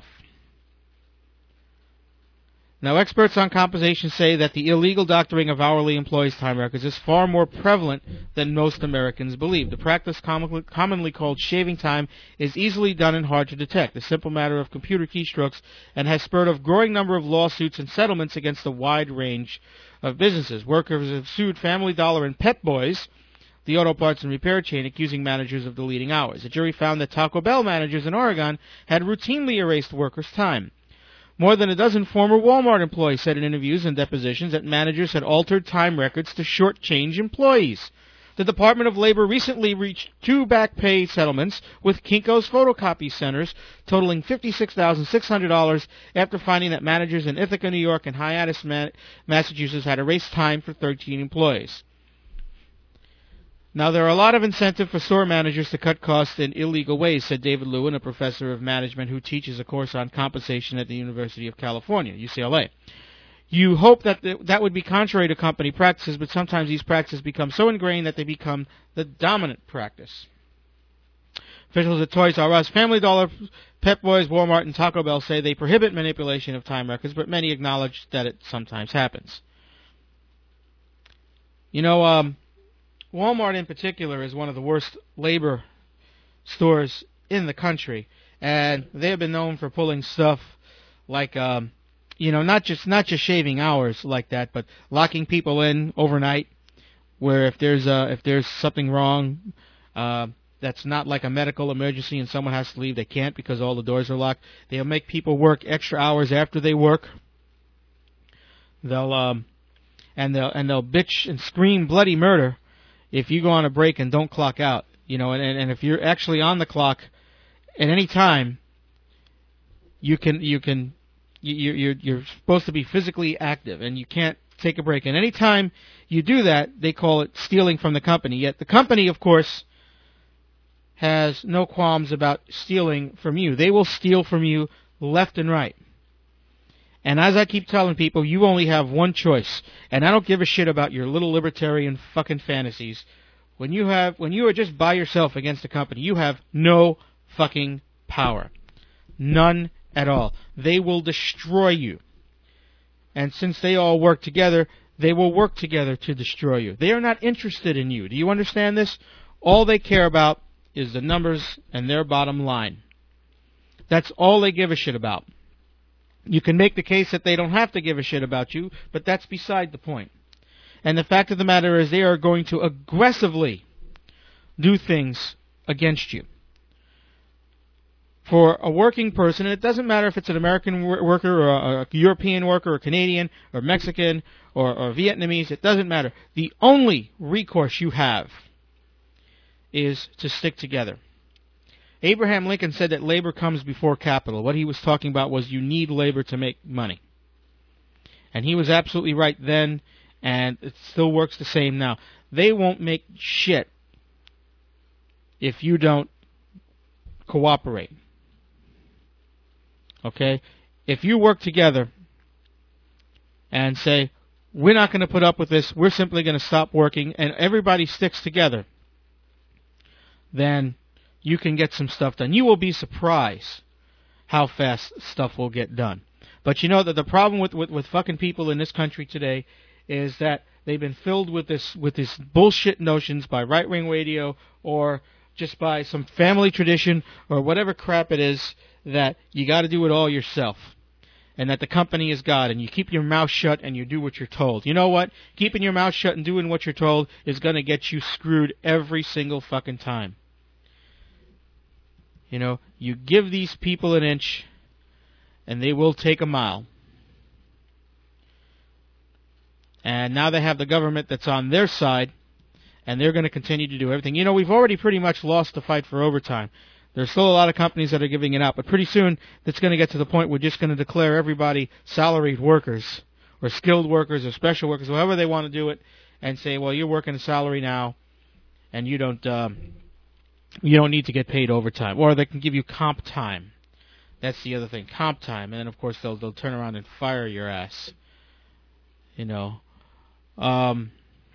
Now, experts on compensation say that the illegal doctoring of hourly employees' time records is far more prevalent than most Americans believe. The practice, commonly called shaving time, is easily done and hard to detect, a simple matter of computer keystrokes, and has spurred a growing number of lawsuits and settlements against a wide range of businesses. Workers have sued Family Dollar and Pep Boys, the auto parts and repair chain, accusing managers of deleting hours. A jury found that Taco Bell managers in Oregon had routinely erased workers' time. More than a dozen former Walmart employees said in interviews and depositions that managers had altered time records to shortchange employees. The Department of Labor recently reached 2 back pay settlements with Kinko's photocopy centers, totaling $56,600 after finding that managers in Ithaca, New York and Hyannis, Massachusetts had erased time for 13 employees. Now, there are a lot of incentive for store managers to cut costs in illegal ways, said David Lewin, a professor of management who teaches a course on compensation at the University of California, UCLA. You hope that that would be contrary to company practices, but sometimes these practices become so ingrained that they become the dominant practice. Officials at Toys R Us, Family Dollar, Pep Boys, Walmart, and Taco Bell say they prohibit manipulation of time records, but many acknowledge that it sometimes happens. You know, Walmart in particular is one of the worst labor stores in the country, and they have been known for pulling stuff like not just shaving hours like that, but locking people in overnight, where if there's something wrong, that's not like a medical emergency and someone has to leave, they can't because all the doors are locked. They'll make people work extra hours after they work. They'll bitch and scream bloody murder if you go on a break and don't clock out. And if you're actually on the clock at any time, you're supposed to be physically active and you can't take a break. And any time you do that, they call it stealing from the company. Yet the company, of course, has no qualms about stealing from you. They will steal from you left and right. And as I keep telling people, you only have one choice. And I don't give a shit about your little libertarian fucking fantasies. When you are just by yourself against a company, you have no fucking power. None at all. They will destroy you. And since they all work together, they will work together to destroy you. They are not interested in you. Do you understand this? All they care about is the numbers and their bottom line. That's all they give a shit about. You can make the case that they don't have to give a shit about you, but that's beside the point. And the fact of the matter is they are going to aggressively do things against you. For a working person, and it doesn't matter if it's an American worker or a European worker or Canadian or Mexican or Vietnamese, it doesn't matter. The only recourse you have is to stick together. Abraham Lincoln said that labor comes before capital. What he was talking about was you need labor to make money. And he was absolutely right then, and it still works the same now. They won't make shit if you don't cooperate. Okay? If you work together and say, we're not going to put up with this, we're simply going to stop working, and everybody sticks together, then you can get some stuff done. You will be surprised how fast stuff will get done. But you know that the problem with fucking people in this country today is that they've been filled with this bullshit notions by right-wing radio or just by some family tradition or whatever crap it is that you got to do it all yourself. And that the company is God, and you keep your mouth shut and you do what you're told. You know what? Keeping your mouth shut and doing what you're told is going to get you screwed every single fucking time. You give these people an inch, and they will take a mile. And now they have the government that's on their side, and they're going to continue to do everything. We've already pretty much lost the fight for overtime. There's still a lot of companies that are giving it out, but pretty soon it's going to get to the point we're just going to declare everybody salaried workers, or skilled workers, or special workers, however they want to do it, and say, well, you're working a salary now, and you don't need to get paid overtime. Or they can give you comp time. That's the other thing, comp time. And then, of course, they'll turn around and fire your ass. One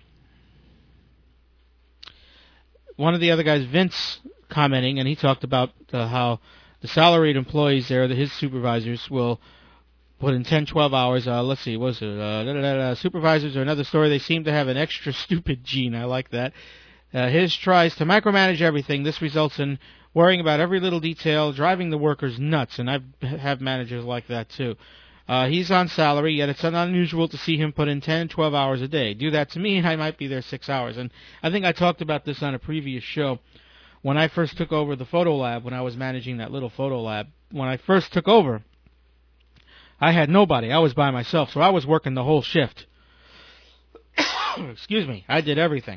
of the other guys, Vince, commenting, and he talked about how the salaried employees there, his supervisors, will put in 10, 12 hours. Let's see, what was it? Supervisors are another story. They seem to have an extra stupid gene. I like that. His tries to micromanage everything. This results in worrying about every little detail, driving the workers nuts, and I have managers like that too. He's on salary, yet it's unusual to see him put in 10, 12 hours a day. Do that to me, and I might be there 6 hours. And I think I talked about this on a previous show. When I first took over the photo lab, when I was managing that little photo lab, when I first took over, I had nobody. I was by myself, so I was working the whole shift. Excuse me. I did everything.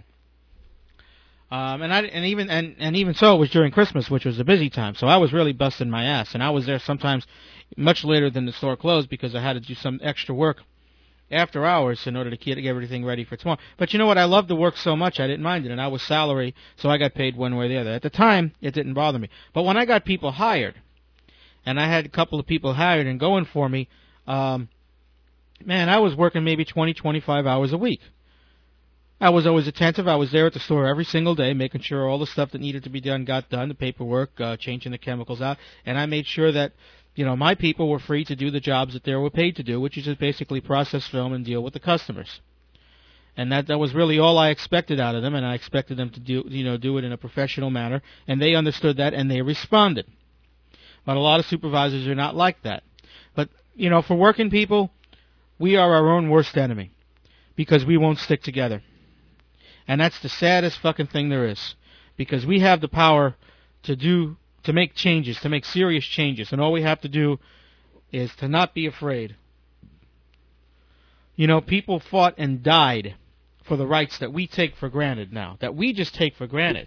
Even so, it was during Christmas, which was a busy time. So I was really busting my ass, and I was there sometimes much later than the store closed because I had to do some extra work after hours in order to get everything ready for tomorrow. But you know what? I loved the work so much I didn't mind it, and I was salary, so I got paid one way or the other. At the time, it didn't bother me. But when I got people hired, and I had a couple of people hired and going for me, man, I was working maybe 20, 25 hours a week. I was always attentive. I was there at the store every single day, making sure all the stuff that needed to be done got done, the paperwork, changing the chemicals out, and I made sure that, my people were free to do the jobs that they were paid to do, which is just basically process film and deal with the customers. And that was really all I expected out of them, and I expected them to do it in a professional manner, and they understood that, and they responded. But a lot of supervisors are not like that. But for working people, we are our own worst enemy because we won't stick together. And that's the saddest fucking thing there is, because we have the power to make changes, to make serious changes, and all we have to do is to not be afraid. People fought and died for the rights that we take for granted now, that we just take for granted.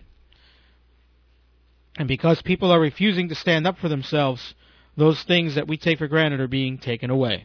And because people are refusing to stand up for themselves, those things that we take for granted are being taken away.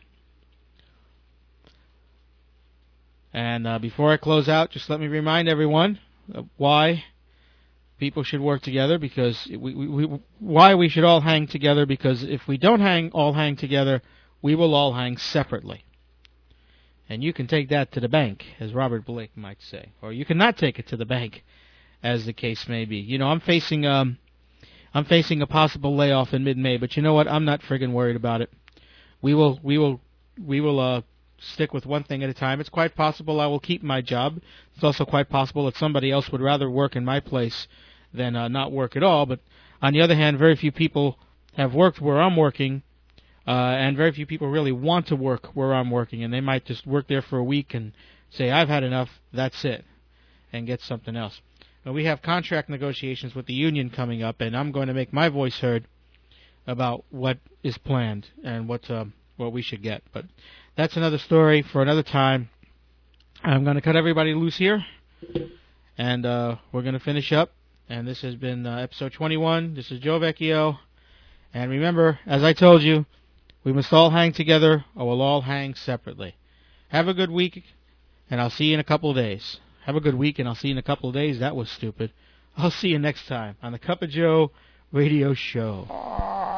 And before I close out, just let me remind everyone of why people should work together, because why we should all hang together, because if we don't all hang together, we will all hang separately. And you can take that to the bank, as Robert Blake might say. Or you cannot take it to the bank, as the case may be. I'm facing a possible layoff in mid-May, but you know what? I'm not friggin' worried about it. We will stick with one thing at a time. It's quite possible I will keep my job. It's also quite possible that somebody else would rather work in my place than not work at all. But on the other hand, very few people have worked where I'm working, and very few people really want to work where I'm working, and they might just work there for a week and say, I've had enough, that's it, and get something else. But we have contract negotiations with the union coming up, and I'm going to make my voice heard about what is planned and what we should get. But that's another story for another time. I'm going to cut everybody loose here, and we're going to finish up. And this has been episode 21. This is Joe Vecchio. And remember, as I told you, we must all hang together or we'll all hang separately. Have a good week, and I'll see you in a couple of days. Have a good week, and I'll see you in a couple of days. That was stupid. I'll see you next time on the Cup of Joe radio show.